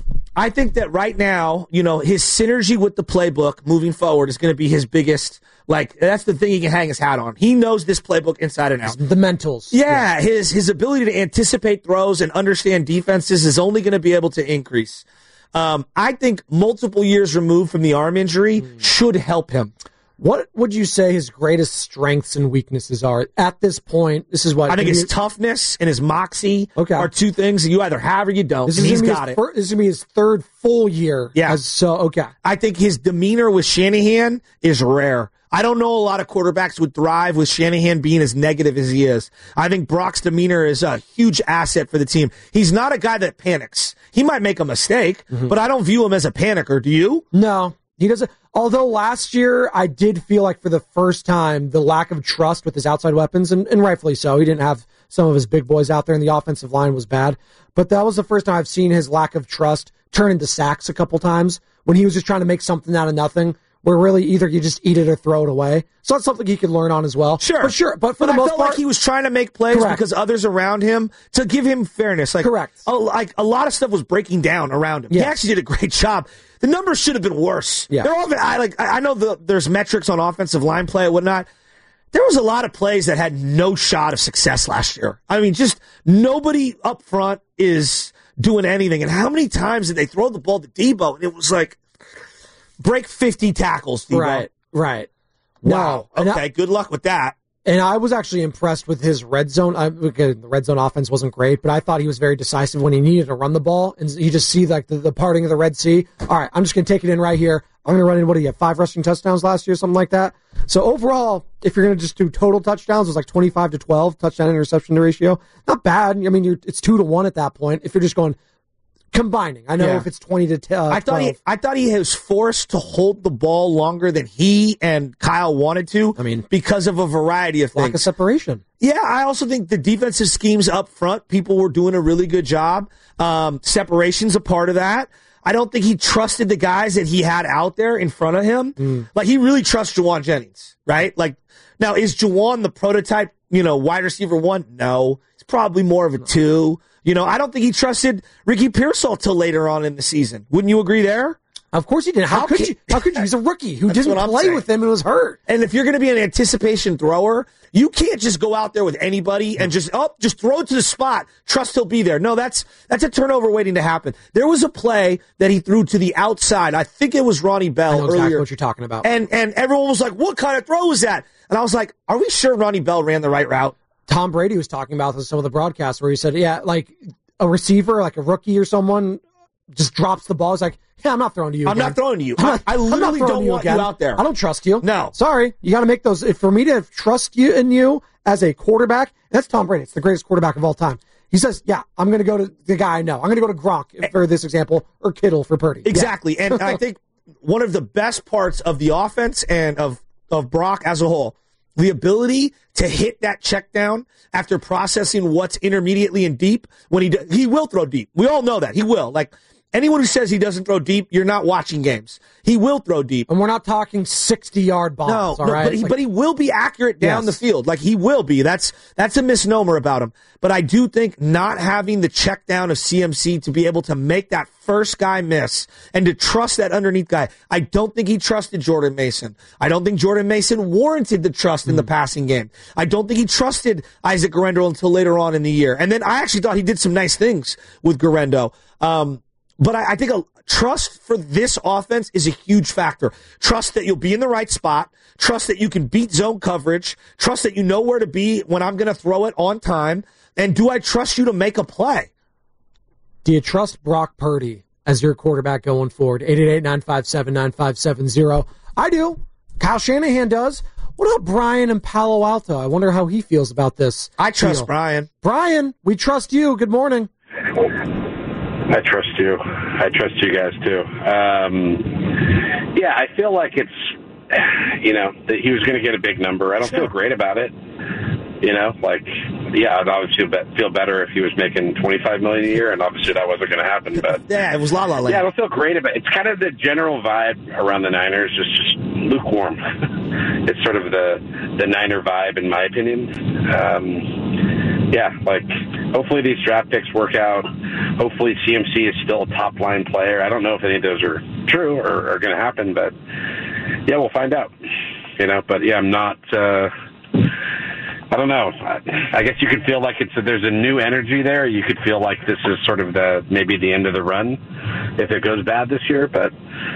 I think that right now, you know, his synergy with the playbook moving forward is going to be his biggest, like, that's the thing he can hang his hat on. He knows this playbook inside and out. The mentals. Yeah, yeah. his his ability to anticipate throws and understand defenses is only going to be able to increase. Um, I think multiple years removed from the arm injury mm. should help him. What would you say his greatest strengths and weaknesses are at this point? This is what I think his you, toughness and his moxie okay. are two things that you either have or you don't. This and is he's gonna got be it. Fir- this is going to be his third full year. Yeah. As, so, okay. I think his demeanor with Shanahan is rare. I don't know a lot of quarterbacks would thrive with Shanahan being as negative as he is. I think Brock's demeanor is a huge asset for the team. He's not a guy that panics. He might make a mistake, mm-hmm. but I don't view him as a panicker. Do you? No. He doesn't. Although last year I did feel like for the first time the lack of trust with his outside weapons, and, and rightfully so. He didn't have some of his big boys out there, and the offensive line was bad. But that was the first time I've seen his lack of trust turn into sacks a couple times when he was just trying to make something out of nothing, where really either you just eat it or throw it away. So that's something he could learn on as well. Sure. But sure. But for but the I most felt part, like he was trying to make plays correct. because others around him, to give him fairness. Like, correct. A, like a lot of stuff was breaking down around him. Yes. He actually did a great job. The numbers should have been worse. Yeah. They're all, I like. I know the, there's metrics on offensive line play and whatnot. There was a lot of plays that had no shot of success last year. I mean, just nobody up front is doing anything. And how many times did they throw the ball to Debo? And it was like, break fifty tackles, Debo. Right, right. Wow. No, okay, I, good luck with that. And I was actually impressed with his red zone. I, okay, the red zone offense wasn't great, but I thought he was very decisive when he needed to run the ball. And you just see like the, the parting of the Red Sea. All right, I'm just going to take it in right here. I'm going to run in, what do you have, five rushing touchdowns last year, something like that? So overall, if you're going to just do total touchdowns, it was like twenty-five to twelve touchdown interception ratio. Not bad. I mean, you're, it's two to one at that point. If you're just going combining, I know Yeah. if it's twenty to ten. Uh, I thought he, I thought he was forced to hold the ball longer than he and Kyle wanted to. I mean, because of a variety of things. Lack of separation. Yeah, I also think the defensive schemes up front, people were doing a really good job. Um, separation's a part of that. I don't think he trusted the guys that he had out there in front of him. Mm. Like, he really trusts Juwan Jennings, right? Like, now, is Juwan the prototype, you know, wide receiver one? No. He's probably more of a two. You know, I don't think he trusted Ricky Pearsall till later on in the season. Wouldn't you agree there? Of course he did. How, how could you? How could you? He's a rookie who didn't play saying. with him and was hurt. And if you're going to be an anticipation thrower, you can't just go out there with anybody and just, oh, just throw it to the spot. Trust he'll be there. No, that's, that's a turnover waiting to happen. There was a play that he threw to the outside. I think it was Ronnie Bell I know exactly earlier. what you're talking about. And, and everyone was like, what kind of throw was that? And I was like, are we sure Ronnie Bell ran the right route? Tom Brady was talking about this in some of the broadcasts where he said, yeah, like a receiver, like a rookie or someone just drops the ball. It's like, yeah, I'm not throwing to you. I'm again. not throwing to you. Not, I literally don't you want again. you out there. I don't trust you. No. Sorry. You got to make those. If for me to trust you in you as a quarterback, that's Tom Brady. It's the greatest quarterback of all time. He says, yeah, I'm going to go to the guy I know. I'm going to go to Gronk for this example, or Kittle for Purdy. Exactly. Yeah. And I think one of the best parts of the offense and of, of Brock as a whole, the ability to hit that check down after processing what's intermediately and deep when he, do, he will throw deep. We all know that. He will. Like, anyone who says he doesn't throw deep, you're not watching games. He will throw deep. And we're not talking sixty-yard bombs, no, all no, right? But he, like, but he will be accurate down yes. the field. Like, he will be. That's that's a misnomer about him. But I do think not having the check down of C M C to be able to make that first guy miss and to trust that underneath guy, I don't think he trusted Jordan Mason. I don't think Jordan Mason warranted the trust mm. in the passing game. I don't think he trusted Isaac Guerendo until later on in the year. And then I actually thought he did some nice things with Guerendo. Um, But I, I think a trust for this offense is a huge factor. Trust that you'll be in the right spot. Trust that you can beat zone coverage. Trust that you know where to be when I'm going to throw it on time. And do I trust you to make a play? Do you trust Brock Purdy as your quarterback going forward? eight eight eight, nine five seven, nine five seven zero. I do. Kyle Shanahan does. What about Brian in Palo Alto? I wonder how he feels about this. I trust deal. Brian. Brian, we trust you. Good morning. I trust you. I trust you guys too. Um, yeah, I feel like it's, you know, that he was going to get a big number. I don't feel great about it. You know, like, yeah, I'd always feel, be- feel better if he was making twenty-five million dollars a year, and obviously that wasn't going to happen. But yeah, it was La La Land. Yeah, I don't feel great about it. It's kind of the general vibe around the Niners, just, just lukewarm. It's sort of the, the Niner vibe, in my opinion. Um, yeah, like, hopefully these draft picks work out. Hopefully C M C is still a top-line player. I don't know if any of those are true or are going to happen, but, yeah, we'll find out. You know, but, yeah, I'm not... Uh, I don't know. I guess you could feel like it's a, there's a new energy there. You could feel like this is sort of the maybe the end of the run if it goes bad this year. But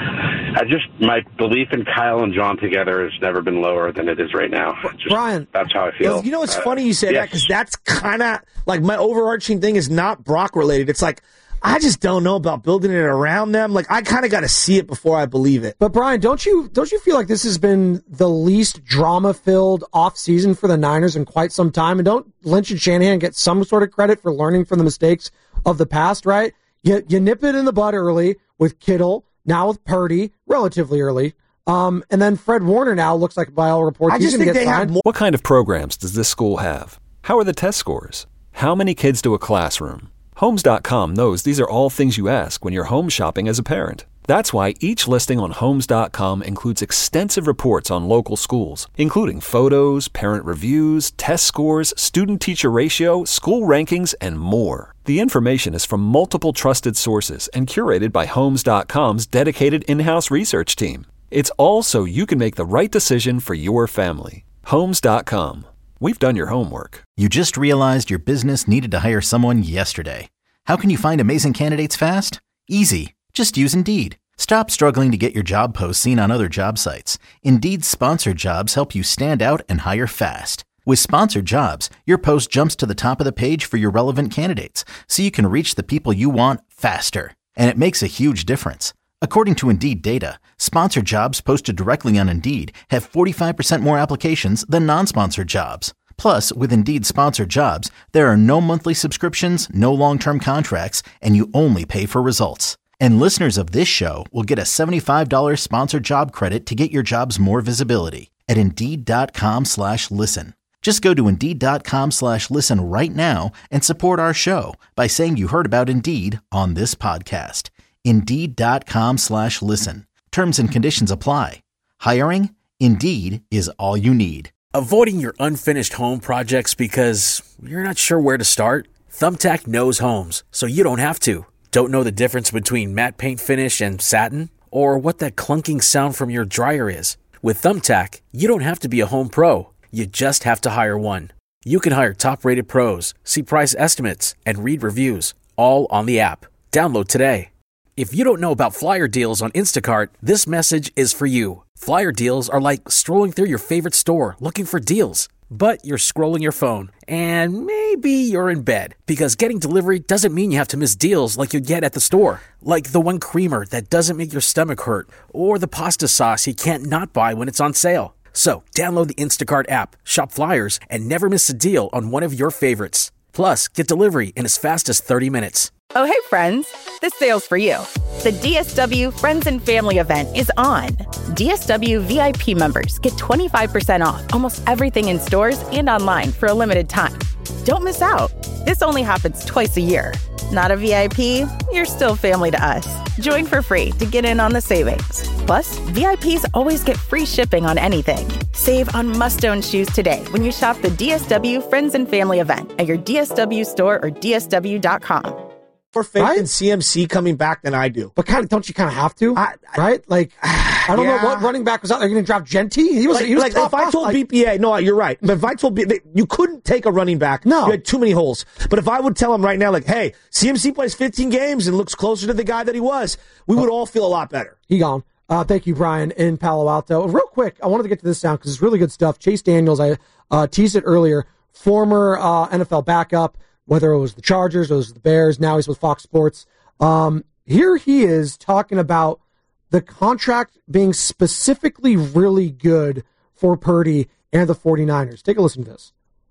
I just my belief in Kyle and John together has never been lower than it is right now. Just, Brian, that's how I feel. You know, it's uh, funny you say yes. that because that's kind of like my overarching thing is not Brock related. It's like, I just don't know about building it around them. Like, I kind of got to see it before I believe it. But Brian, don't you don't you feel like this has been the least drama-filled offseason for the Niners in quite some time? And don't Lynch and Shanahan get some sort of credit for learning from the mistakes of the past, right? You, you nip it in the bud early with Kittle, now with Purdy, relatively early. Um, and then Fred Warner now looks like, by all reports, I he's just going to think get they signed. have more. What kind of programs does this school have? How are the test scores? How many kids do a classroom? Homes dot com knows these are all things you ask when you're home shopping as a parent. That's why each listing on Homes dot com includes extensive reports on local schools, including photos, parent reviews, test scores, student-teacher ratio, school rankings, and more. The information is from multiple trusted sources and curated by Homes dot com's dedicated in-house research team. It's all so you can make the right decision for your family. Homes dot com. We've done your homework. You just realized your business needed to hire someone yesterday. How can you find amazing candidates fast? Easy. Just use Indeed. Stop struggling to get your job posts seen on other job sites. Indeed's sponsored jobs help you stand out and hire fast. With sponsored jobs, your post jumps to the top of the page for your relevant candidates, so you can reach the people you want faster. And it makes a huge difference. According to Indeed data, sponsored jobs posted directly on Indeed have forty-five percent more applications than non-sponsored jobs. Plus, with Indeed sponsored jobs, there are no monthly subscriptions, no long-term contracts, and you only pay for results. And listeners of this show will get a seventy-five dollars sponsored job credit to get your jobs more visibility at Indeed.com slash listen. Just go to Indeed.com slash listen right now and support our show by saying you heard about Indeed on this podcast. Indeed.com slash listen. Terms and conditions apply. Hiring? Indeed is all you need. Avoiding your unfinished home projects because you're not sure where to start? Thumbtack knows homes, so you don't have to. Don't know the difference between matte paint finish and satin? Or what that clunking sound from your dryer is? With Thumbtack, you don't have to be a home pro. You just have to hire one. You can hire top-rated pros, see price estimates, and read reviews, all on the app. Download today. If you don't know about Flyer Deals on Instacart, this message is for you. Flyer Deals are like strolling through your favorite store looking for deals. But you're scrolling your phone, and maybe you're in bed, because getting delivery doesn't mean you have to miss deals like you'd get at the store. Like the one creamer that doesn't make your stomach hurt, or the pasta sauce you can't not buy when it's on sale. So download the Instacart app, shop Flyers, and never miss a deal on one of your favorites. Plus, get delivery in as fast as thirty minutes. Oh, hey, friends. This sale's for you. The D S W Friends and Family event is on. D S W V I P members get twenty-five percent off almost everything in stores and online for a limited time. Don't miss out. This only happens twice a year. Not a V I P? You're still family to us. Join for free to get in on the savings. Plus, V I Ps always get free shipping on anything. Save on must-own shoes today when you shop the D S W Friends and Family event at your D S W store or D S W dot com. More faith right? in C M C coming back than I do. But kind of, don't you kind of have to? I, right? Like, I don't yeah. know what running back was out there. You're going to draft Genty? He was, like, he was like tough. If I told like, B P A, no, you're right. But if I told B P A, you couldn't take a running back. No. You had too many holes. But if I would tell him right now, like, hey, C M C plays fifteen games and looks closer to the guy that he was, we would oh. all feel a lot better. He gone. Uh, thank you, Brian, in Palo Alto. Real quick, I wanted to get to this sound because it's really good stuff. Chase Daniels, I uh, teased it earlier, former uh, N F L backup, whether it was the Chargers or it was the Bears, now he's with Fox Sports. Um, here he is talking about the contract being specifically really good for Purdy and the 49ers. Take a listen to this.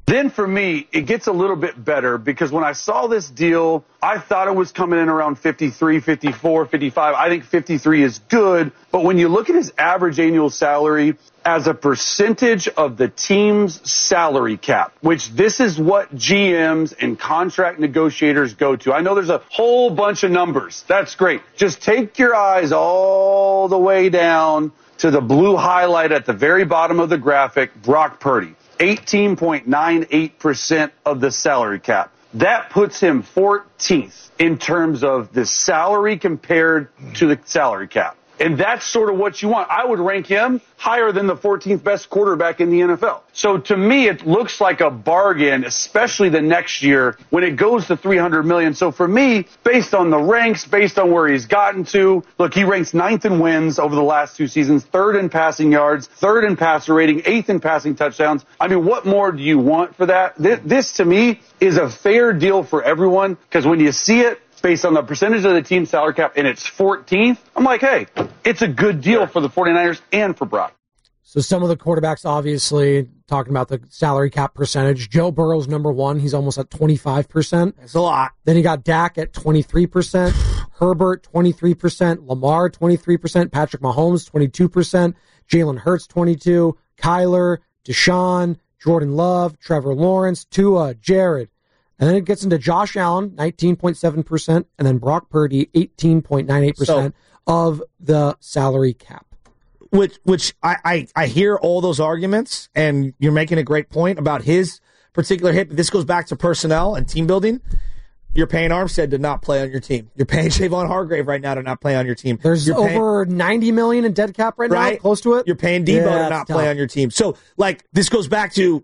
Then for me, it gets a little bit better because when I saw this deal, I thought it was coming in around fifty-three, fifty-four, fifty-five. I think fifty-three is good. But when you look at his average annual salary as a percentage of the team's salary cap, which this is what G Ms and contract negotiators go to. I know there's a whole bunch of numbers. That's great. Just take your eyes all the way down to the blue highlight at the very bottom of the graphic, Brock Purdy. eighteen point nine eight percent of the salary cap. That puts him fourteenth in terms of the salary compared to the salary cap. And that's sort of what you want. I would rank him higher than the fourteenth best quarterback in the N F L. So to me, it looks like a bargain, especially the next year when it goes to three hundred million dollars. So for me, based on the ranks, based on where he's gotten to, look, he ranks ninth in wins over the last two seasons, third in passing yards, third in passer rating, eighth in passing touchdowns. I mean, what more do you want for that? This, this to me is a fair deal for everyone because when you see it, based on the percentage of the team's salary cap, and it's fourteenth, I'm like, hey, it's a good deal for the 49ers and for Brock. So some of the quarterbacks, obviously, talking about the salary cap percentage. Joe Burrow's number one. He's almost at twenty-five percent. That's a lot. Then you got Dak at twenty-three percent. Herbert, twenty-three percent. Lamar, twenty-three percent. Patrick Mahomes, twenty-two percent. Jalen Hurts, twenty-two percent. Kyler, Deshaun, Jordan Love, Trevor Lawrence, Tua, Jared. And then it gets into Josh Allen, nineteen point seven percent, and then Brock Purdy, eighteen point nine eight percent so, of the salary cap. Which which I, I, I hear all those arguments, and you're making a great point about his particular hit. This goes back to personnel and team building. You're paying Armstead to not play on your team. You're paying Javon Hargrave right now to not play on your team. There's you're over paying, ninety million dollars in dead cap right, right now, close to it. You're paying Debo yeah, to not play tough. on your team. So, like, this goes back to,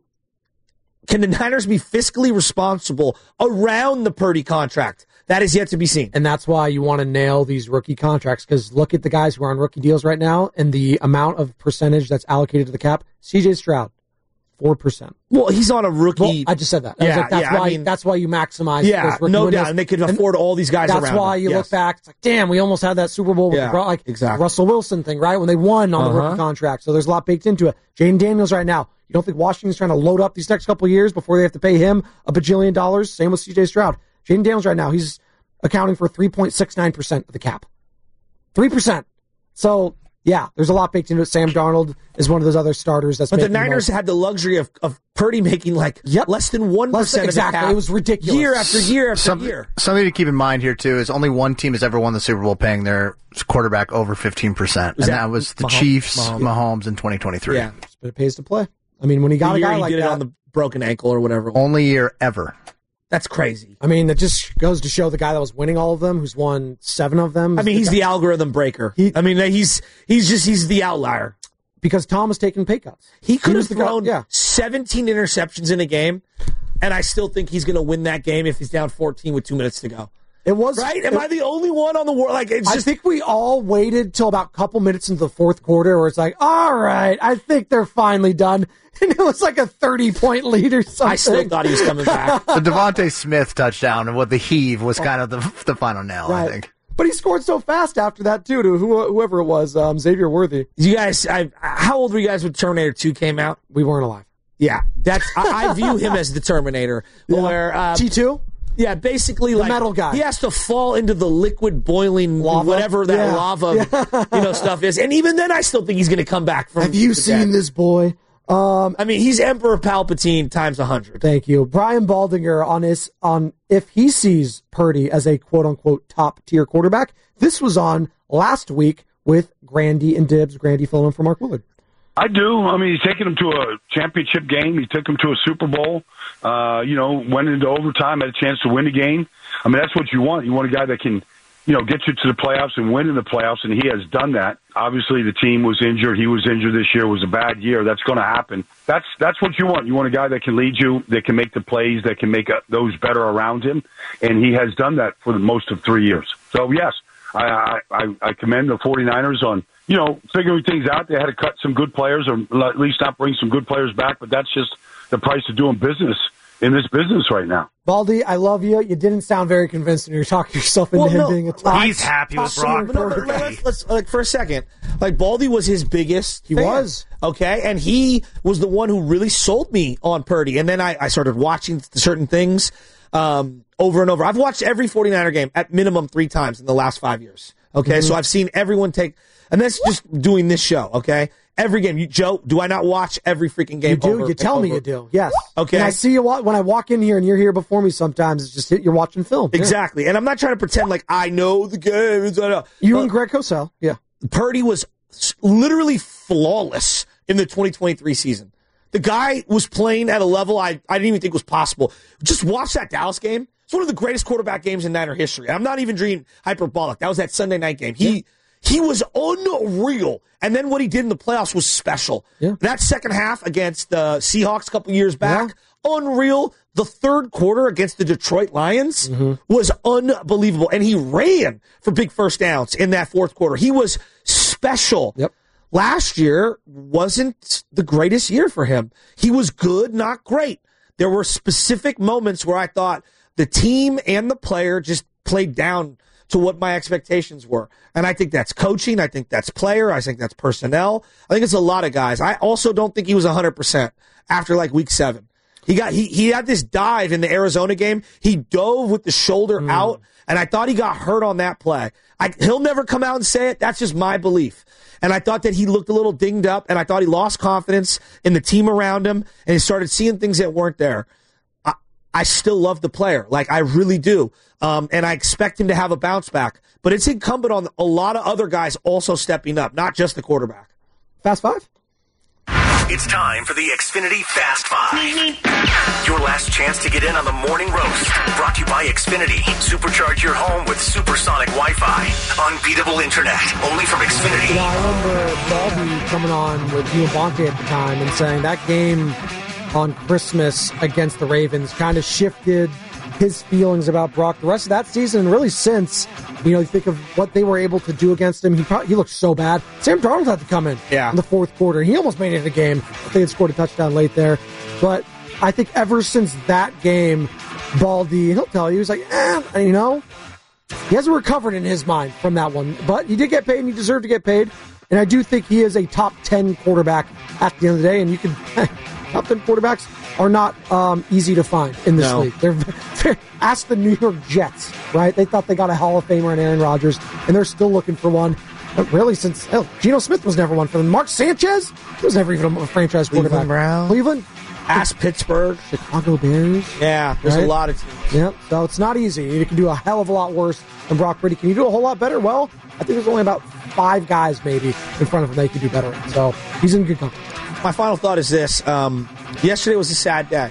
can the Niners be fiscally responsible around the Purdy contract? That is yet to be seen. And that's why you want to nail these rookie contracts, because look at the guys who are on rookie deals right now and the amount of percentage that's allocated to the cap. C J Stroud, four percent. Well, he's on a rookie. Well, I just said that. I yeah, like, that's yeah, why I mean, that's why you maximize yeah, those rookie no windows. doubt. And they could afford and all these guys that's around That's why them. you yes. look back, it's like, damn, we almost had that Super Bowl with yeah, the, like exactly. Russell Wilson thing, right? When they won on uh-huh. the rookie contract. So there's a lot baked into it. Jaden Daniels right now. You don't think Washington's trying to load up these next couple of years before they have to pay him a bajillion dollars? Same with C J Stroud. Jaden Daniels right now, he's accounting for three point six nine percent of the cap. three percent. So, yeah, there's a lot baked into it. Sam Darnold is one of those other starters that's But the making Niners most. had the luxury of, of Purdy making like yep. less than one percent exactly. of the cap. It was ridiculous. Year after year after Some, year. Something to keep in mind here, too, is only one team has ever won the Super Bowl paying their quarterback over fifteen percent, and that, that was the Mahomes, Chiefs, Mahomes, Mahomes in twenty twenty-three. Yeah. But it pays to play. I mean, when he got the a year guy he like did that. it on the broken ankle or whatever. Only year ever. That's crazy. I mean, that just goes to show the guy that was winning all of them, who's won seven of them. I mean, the he's guy. the algorithm breaker. He, I mean, he's he's just he's the outlier. Because Tom was taking pay cuts. He could he have thrown guy, yeah. seventeen interceptions in a game, and I still think he's going to win that game if he's down fourteen with two minutes to go. It was right. Am it, I the only one on the world? Like, it's just. I think we all waited till about a couple minutes into the fourth quarter, where it's like, all right, I think they're finally done, and it was like a thirty-point lead or something. I still thought he was coming back. The Devontae Smith touchdown and what the heave was kind of the the final nail. Right. I think. But he scored so fast after that, too, to whoever it was, um, Xavier Worthy. You guys, I, how old were you guys when Terminator two came out? We weren't alive. Yeah, that's I, I view him as the Terminator. Yeah. Where uh, T two? Yeah, basically the like metal guy. He has to fall into the liquid boiling lava, whatever that yeah. lava yeah. you know stuff is. And even then, I still think he's going to come back from. Have you seen death. this boy? Um, I mean, he's Emperor Palpatine times a hundred. Thank you, Brian Baldinger, on his on if he sees Purdy as a quote unquote top tier quarterback. This was on last week with Grandy and Dibbs. Grandy filling in for Mark Willard. I do. I mean, he's taken him to a championship game. He took him to a Super Bowl. Uh, you know, went into overtime, had a chance to win the game. I mean, that's what you want. You want a guy that can, you know, get you to the playoffs and win in the playoffs, and he has done that. Obviously, the team was injured. He was injured this year. It was a bad year. That's going to happen. That's that's what you want. You want a guy that can lead you, that can make the plays, that can make uh, those better around him, and he has done that for the most of three years. So, yes, I, I, I commend the 49ers on, you know, figuring things out. They had to cut some good players, or at least not bring some good players back, but that's just the price of doing business in this business right now. Baldy, I love you. You didn't sound very convincing. You're talking yourself into Well, him no, being a top. He's happy with top Brock team. No, but let's, let's, like, for a second, like, Baldy was his biggest He fan, was. okay? And he was the one who really sold me on Purdy. And then I, I started watching certain things um, over and over. I've watched every 49er game at minimum three times in the last five years, okay? Mm-hmm. So I've seen everyone take, and that's just doing this show, okay? Every game. You, Joe, do I not watch every freaking game? You do. over You tell and me over? you do. Yes. Okay. And I see you wa- when I walk in here and you're here before me. Sometimes it's just you're watching film. Yeah. Exactly. And I'm not trying to pretend like I know the game. It's, uh, You but and Greg Cosell. Yeah. Purdy was s- literally flawless in the twenty twenty-three season. The guy was playing at a level I, I didn't even think was possible. Just watch that Dallas game. It's one of the greatest quarterback games in Niner history. I'm not even dreaming hyperbolic. That was that Sunday night game. He. Yeah. He was unreal. And then what he did in the playoffs was special. Yeah. That second half against the Seahawks a couple years back, yeah. unreal. The third quarter against the Detroit Lions mm-hmm. was unbelievable. And he ran for big first downs in that fourth quarter. He was special. Yep. Last year wasn't the greatest year for him. He was good, not great. There were specific moments where I thought the team and the player just played down to what my expectations were. And I think that's coaching. I think that's player. I think that's personnel. I think it's a lot of guys. I also don't think he was one hundred percent after like week seven. He got he he had this dive in the Arizona game. He dove with the shoulder mm. out, and I thought he got hurt on that play. I, he'll never come out and say it. That's just my belief. And I thought that he looked a little dinged up, and I thought he lost confidence in the team around him, and he started seeing things that weren't there. I, I still love the player. Like, I really do. Um, and I expect him to have a bounce back. But it's incumbent on a lot of other guys also stepping up, not just the quarterback. Fast five? It's time for the Xfinity Fast Five. Your last chance to get in on the morning roast. Brought to you by Xfinity. Supercharge your home with supersonic Wi-Fi. Unbeatable internet. Only from Xfinity. You know, I remember Baldy coming on with you and Bonte at the time and saying that game on Christmas against the Ravens kind of shifted his feelings about Brock the rest of that season, and really since, you know, you think of what they were able to do against him. He probably, he looked so bad. Sam Darnold had to come in yeah. in the fourth quarter. He almost made it a game. They had scored a touchdown late there. But I think ever since that game, Baldy, he'll tell you, he's like, eh, you know, he hasn't recovered in his mind from that one. But he did get paid, and he deserved to get paid. And I do think he is a top ten quarterback at the end of the day. And you can, top ten quarterbacks are not um, easy to find in this no. league. They're, they're ask the New York Jets, right? They thought they got a Hall of Famer in Aaron Rodgers, and they're still looking for one. But really, since hell, Geno Smith was never one for them. Mark Sanchez was never even a franchise quarterback. Cleveland Browns. Cleveland. Ask Pittsburgh. Chicago Bears. Yeah, there's right? a lot of teams. Yeah, so it's not easy. You can do a hell of a lot worse than Brock Purdy. Can you do a whole lot better? Well, I think there's only about five guys maybe in front of him that you could do better in. So he's in good company. My final thought is this. Um, yesterday was a sad day.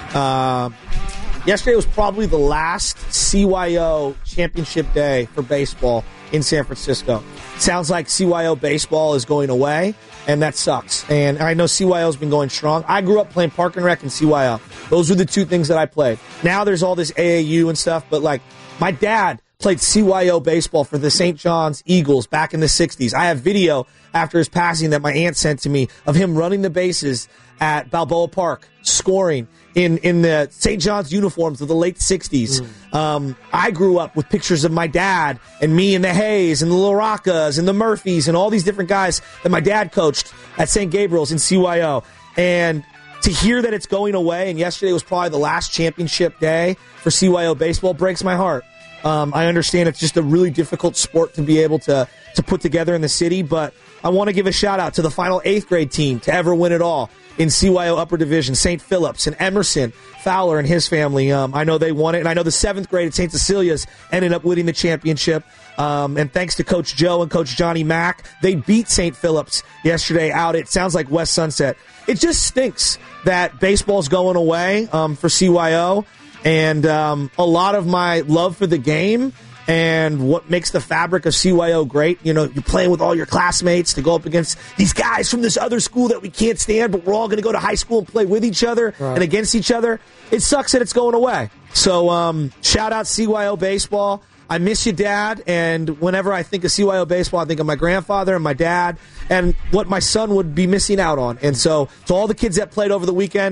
Uh, yesterday was probably the last C Y O championship day for baseball in San Francisco. Sounds like C Y O baseball is going away, and that sucks. And I know C Y O's been going strong. I grew up playing Park and Rec and C Y O. Those were the two things that I played. Now there's all this A A U and stuff, but like my dad played C Y O baseball for the Saint John's Eagles back in the sixties. I have video after his passing that my aunt sent to me of him running the bases at Balboa Park, scoring in, in the Saint John's uniforms of the late sixties. Mm. Um, I grew up with pictures of my dad and me and the Hayes and the LaRoccas and the Murphys and all these different guys that my dad coached at Saint Gabriel's in C Y O. And to hear that it's going away, and yesterday was probably the last championship day for C Y O baseball, breaks my heart. Um, I understand it's just a really difficult sport to be able to, to put together in the city, but I want to give a shout-out to the final eighth grade team to ever win it all in C Y O Upper Division, Saint Philip's, and Emerson Fowler and his family. Um, I know they won it, and I know the seventh grade at Saint Cecilia's ended up winning the championship. Um, and thanks to Coach Joe and Coach Johnny Mack, they beat Saint Philip's yesterday out at, sounds like, West Sunset. It just stinks that baseball's going away um, for C Y O. And um, a lot of my love for the game and what makes the fabric of C Y O great, you know, you're playing with all your classmates to go up against these guys from this other school that we can't stand, but we're all going to go to high school and play with each other right. and against each other. It sucks that it's going away. So um, shout out C Y O baseball. I miss you, Dad. And whenever I think of C Y O baseball, I think of my grandfather and my dad and what my son would be missing out on. And so to all the kids that played over the weekend,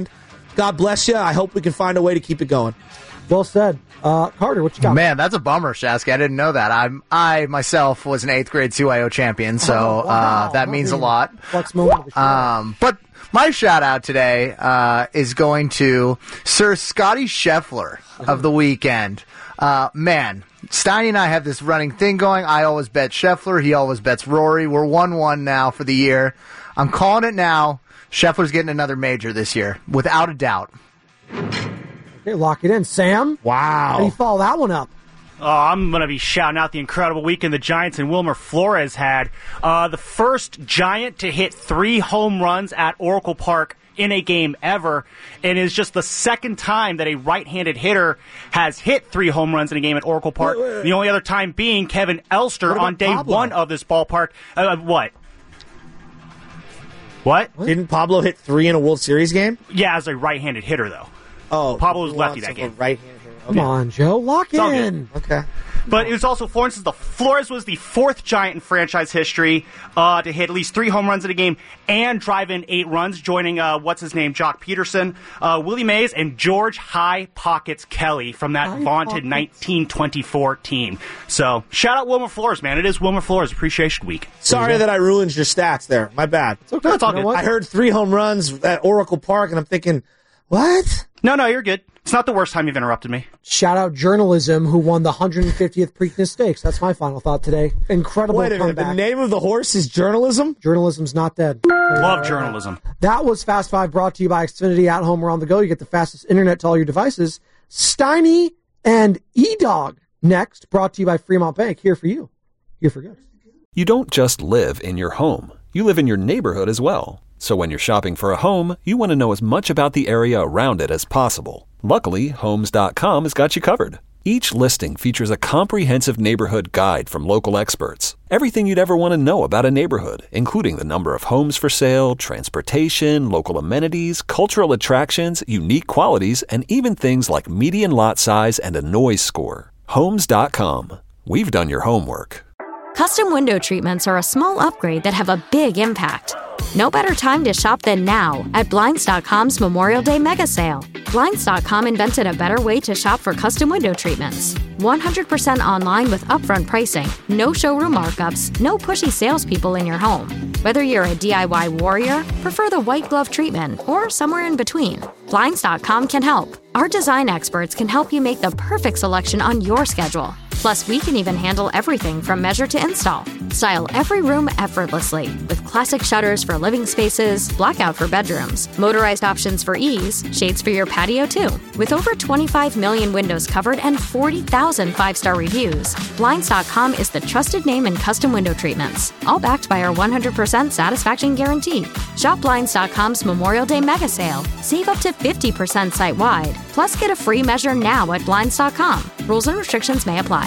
God bless you. I hope we can find a way to keep it going. Well said. Uh, Carter, what you got? Man, that's a bummer, Shasky. I didn't know that. I'm, I myself was an eighth grade C Y O champion, so oh, wow. uh, that means a lot. Flex moment. Um, but my shout out today uh, is going to Sir Scotty Scheffler of the weekend. Uh, man, Steiny and I have this running thing going. I always bet Scheffler. He always bets Rory. We're one one now for the year. I'm calling it now. Scheffler's getting another major this year, without a doubt. Okay, lock it in. Sam? Wow. How do you follow that one up? Oh, I'm going to be shouting out the incredible weekend the Giants and Wilmer Flores had. Uh, the first Giant to hit three home runs at Oracle Park in a game ever, and is just the second time that a right-handed hitter has hit three home runs in a game at Oracle Park. Wait, wait, wait. The only other time being Kevin Elster on day Pablo? one of this ballpark. Uh, what? What? Didn't Pablo hit three in a World Series game? Yeah, as a right-handed hitter, though. Oh, Pablo was lefty that game. Right-handed hitter. Okay. Come on, Joe. Lock in. Okay. But it was also Flores. The Flores was the fourth Giant in franchise history uh, to hit at least three home runs in a game and drive in eight runs, joining uh, what's his name, Jock Peterson, uh, Willie Mays, and George High Pockets Kelly from that High vaunted Pockets. nineteen twenty-four team. So shout out Wilmer Flores, man. It is Wilmer Flores Appreciation Week. Sorry that I ruined your stats there. My bad. It's okay. No, it's all you good. I heard three home runs at Oracle Park, and I'm thinking, what? No, no, you're good. It's not the worst time you've interrupted me. Shout out Journalism, who won the one hundred fiftieth Preakness Stakes. That's my final thought today. Incredible Wait a minute, comeback. the name of the horse is Journalism? Journalism's not dead. Love journalism. That was Fast Five, brought to you by Xfinity. At home or on the go, you get the fastest internet to all your devices. Steiny and E-Dog next, brought to you by Fremont Bank. Here for you. Here for good. You don't just live in your home. You live in your neighborhood as well. So when you're shopping for a home, you want to know as much about the area around it as possible. Luckily, Homes dot com has got you covered. Each listing features a comprehensive neighborhood guide from local experts. Everything you'd ever want to know about a neighborhood, including the number of homes for sale, transportation, local amenities, cultural attractions, unique qualities, and even things like median lot size and a noise score. Homes dot com. We've done your homework. Custom window treatments are a small upgrade that have a big impact. No better time to shop than now at Blinds dot com's Memorial Day Mega Sale. Blinds dot com invented a better way to shop for custom window treatments. one hundred percent online with upfront pricing, no showroom markups, no pushy salespeople in your home. Whether you're a D I Y warrior, prefer the white glove treatment, or somewhere in between, Blinds dot com can help. Our design experts can help you make the perfect selection on your schedule. Plus, we can even handle everything from measure to install. Style every room effortlessly with classic shutters for living spaces, blackout for bedrooms, motorized options for ease, shades for your patio too. With over twenty-five million windows covered and forty thousand five-star reviews, Blinds dot com is the trusted name in custom window treatments, all backed by our one hundred percent satisfaction guarantee. Shop Blinds dot com's Memorial Day Mega Sale. Save up to fifty percent site-wide. Plus, get a free measure now at Blinds dot com. Rules and restrictions may apply.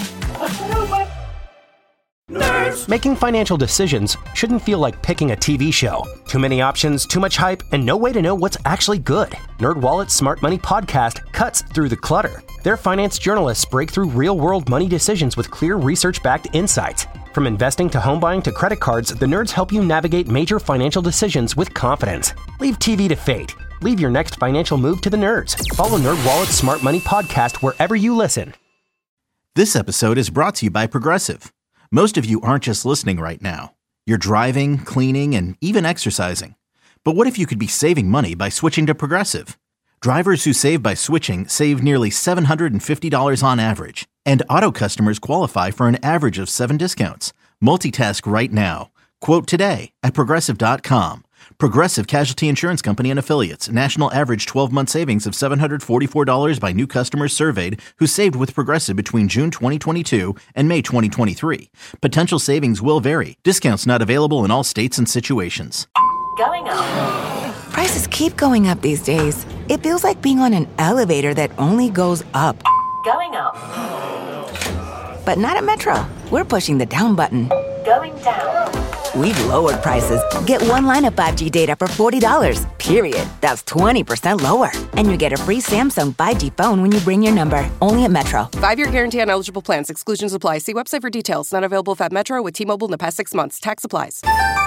Nerds. Making financial decisions shouldn't feel like picking a T V show. Too many options, too much hype, and no way to know what's actually good. NerdWallet's Smart Money podcast cuts through the clutter. Their finance journalists break through real-world money decisions with clear research-backed insights. From investing to home buying to credit cards, the nerds help you navigate major financial decisions with confidence. Leave T V to fate. Leave your next financial move to the nerds. Follow NerdWallet's Smart Money podcast wherever you listen. This episode is brought to you by Progressive. Most of you aren't just listening right now. You're driving, cleaning, and even exercising. But what if you could be saving money by switching to Progressive? Drivers who save by switching save nearly seven hundred fifty dollars on average. And auto customers qualify for an average of seven discounts. Multitask right now. Quote today at Progressive dot com. Progressive Casualty Insurance Company and Affiliates. National average twelve-month savings of seven hundred forty-four dollars by new customers surveyed who saved with Progressive between June twenty twenty-two and May twenty twenty-three. Potential savings will vary. Discounts not available in all states and situations. Going up. Prices keep going up these days. It feels like being on an elevator that only goes up. Going up. But not at Metro. We're pushing the down button. Going down. We've lowered prices. Get one line of five G data for forty dollars, period. That's twenty percent lower. And you get a free Samsung five G phone when you bring your number. Only at Metro. Five-year guarantee on eligible plans. Exclusions apply. See website for details. Not available if at Metro with T-Mobile in the past six months. Tax applies.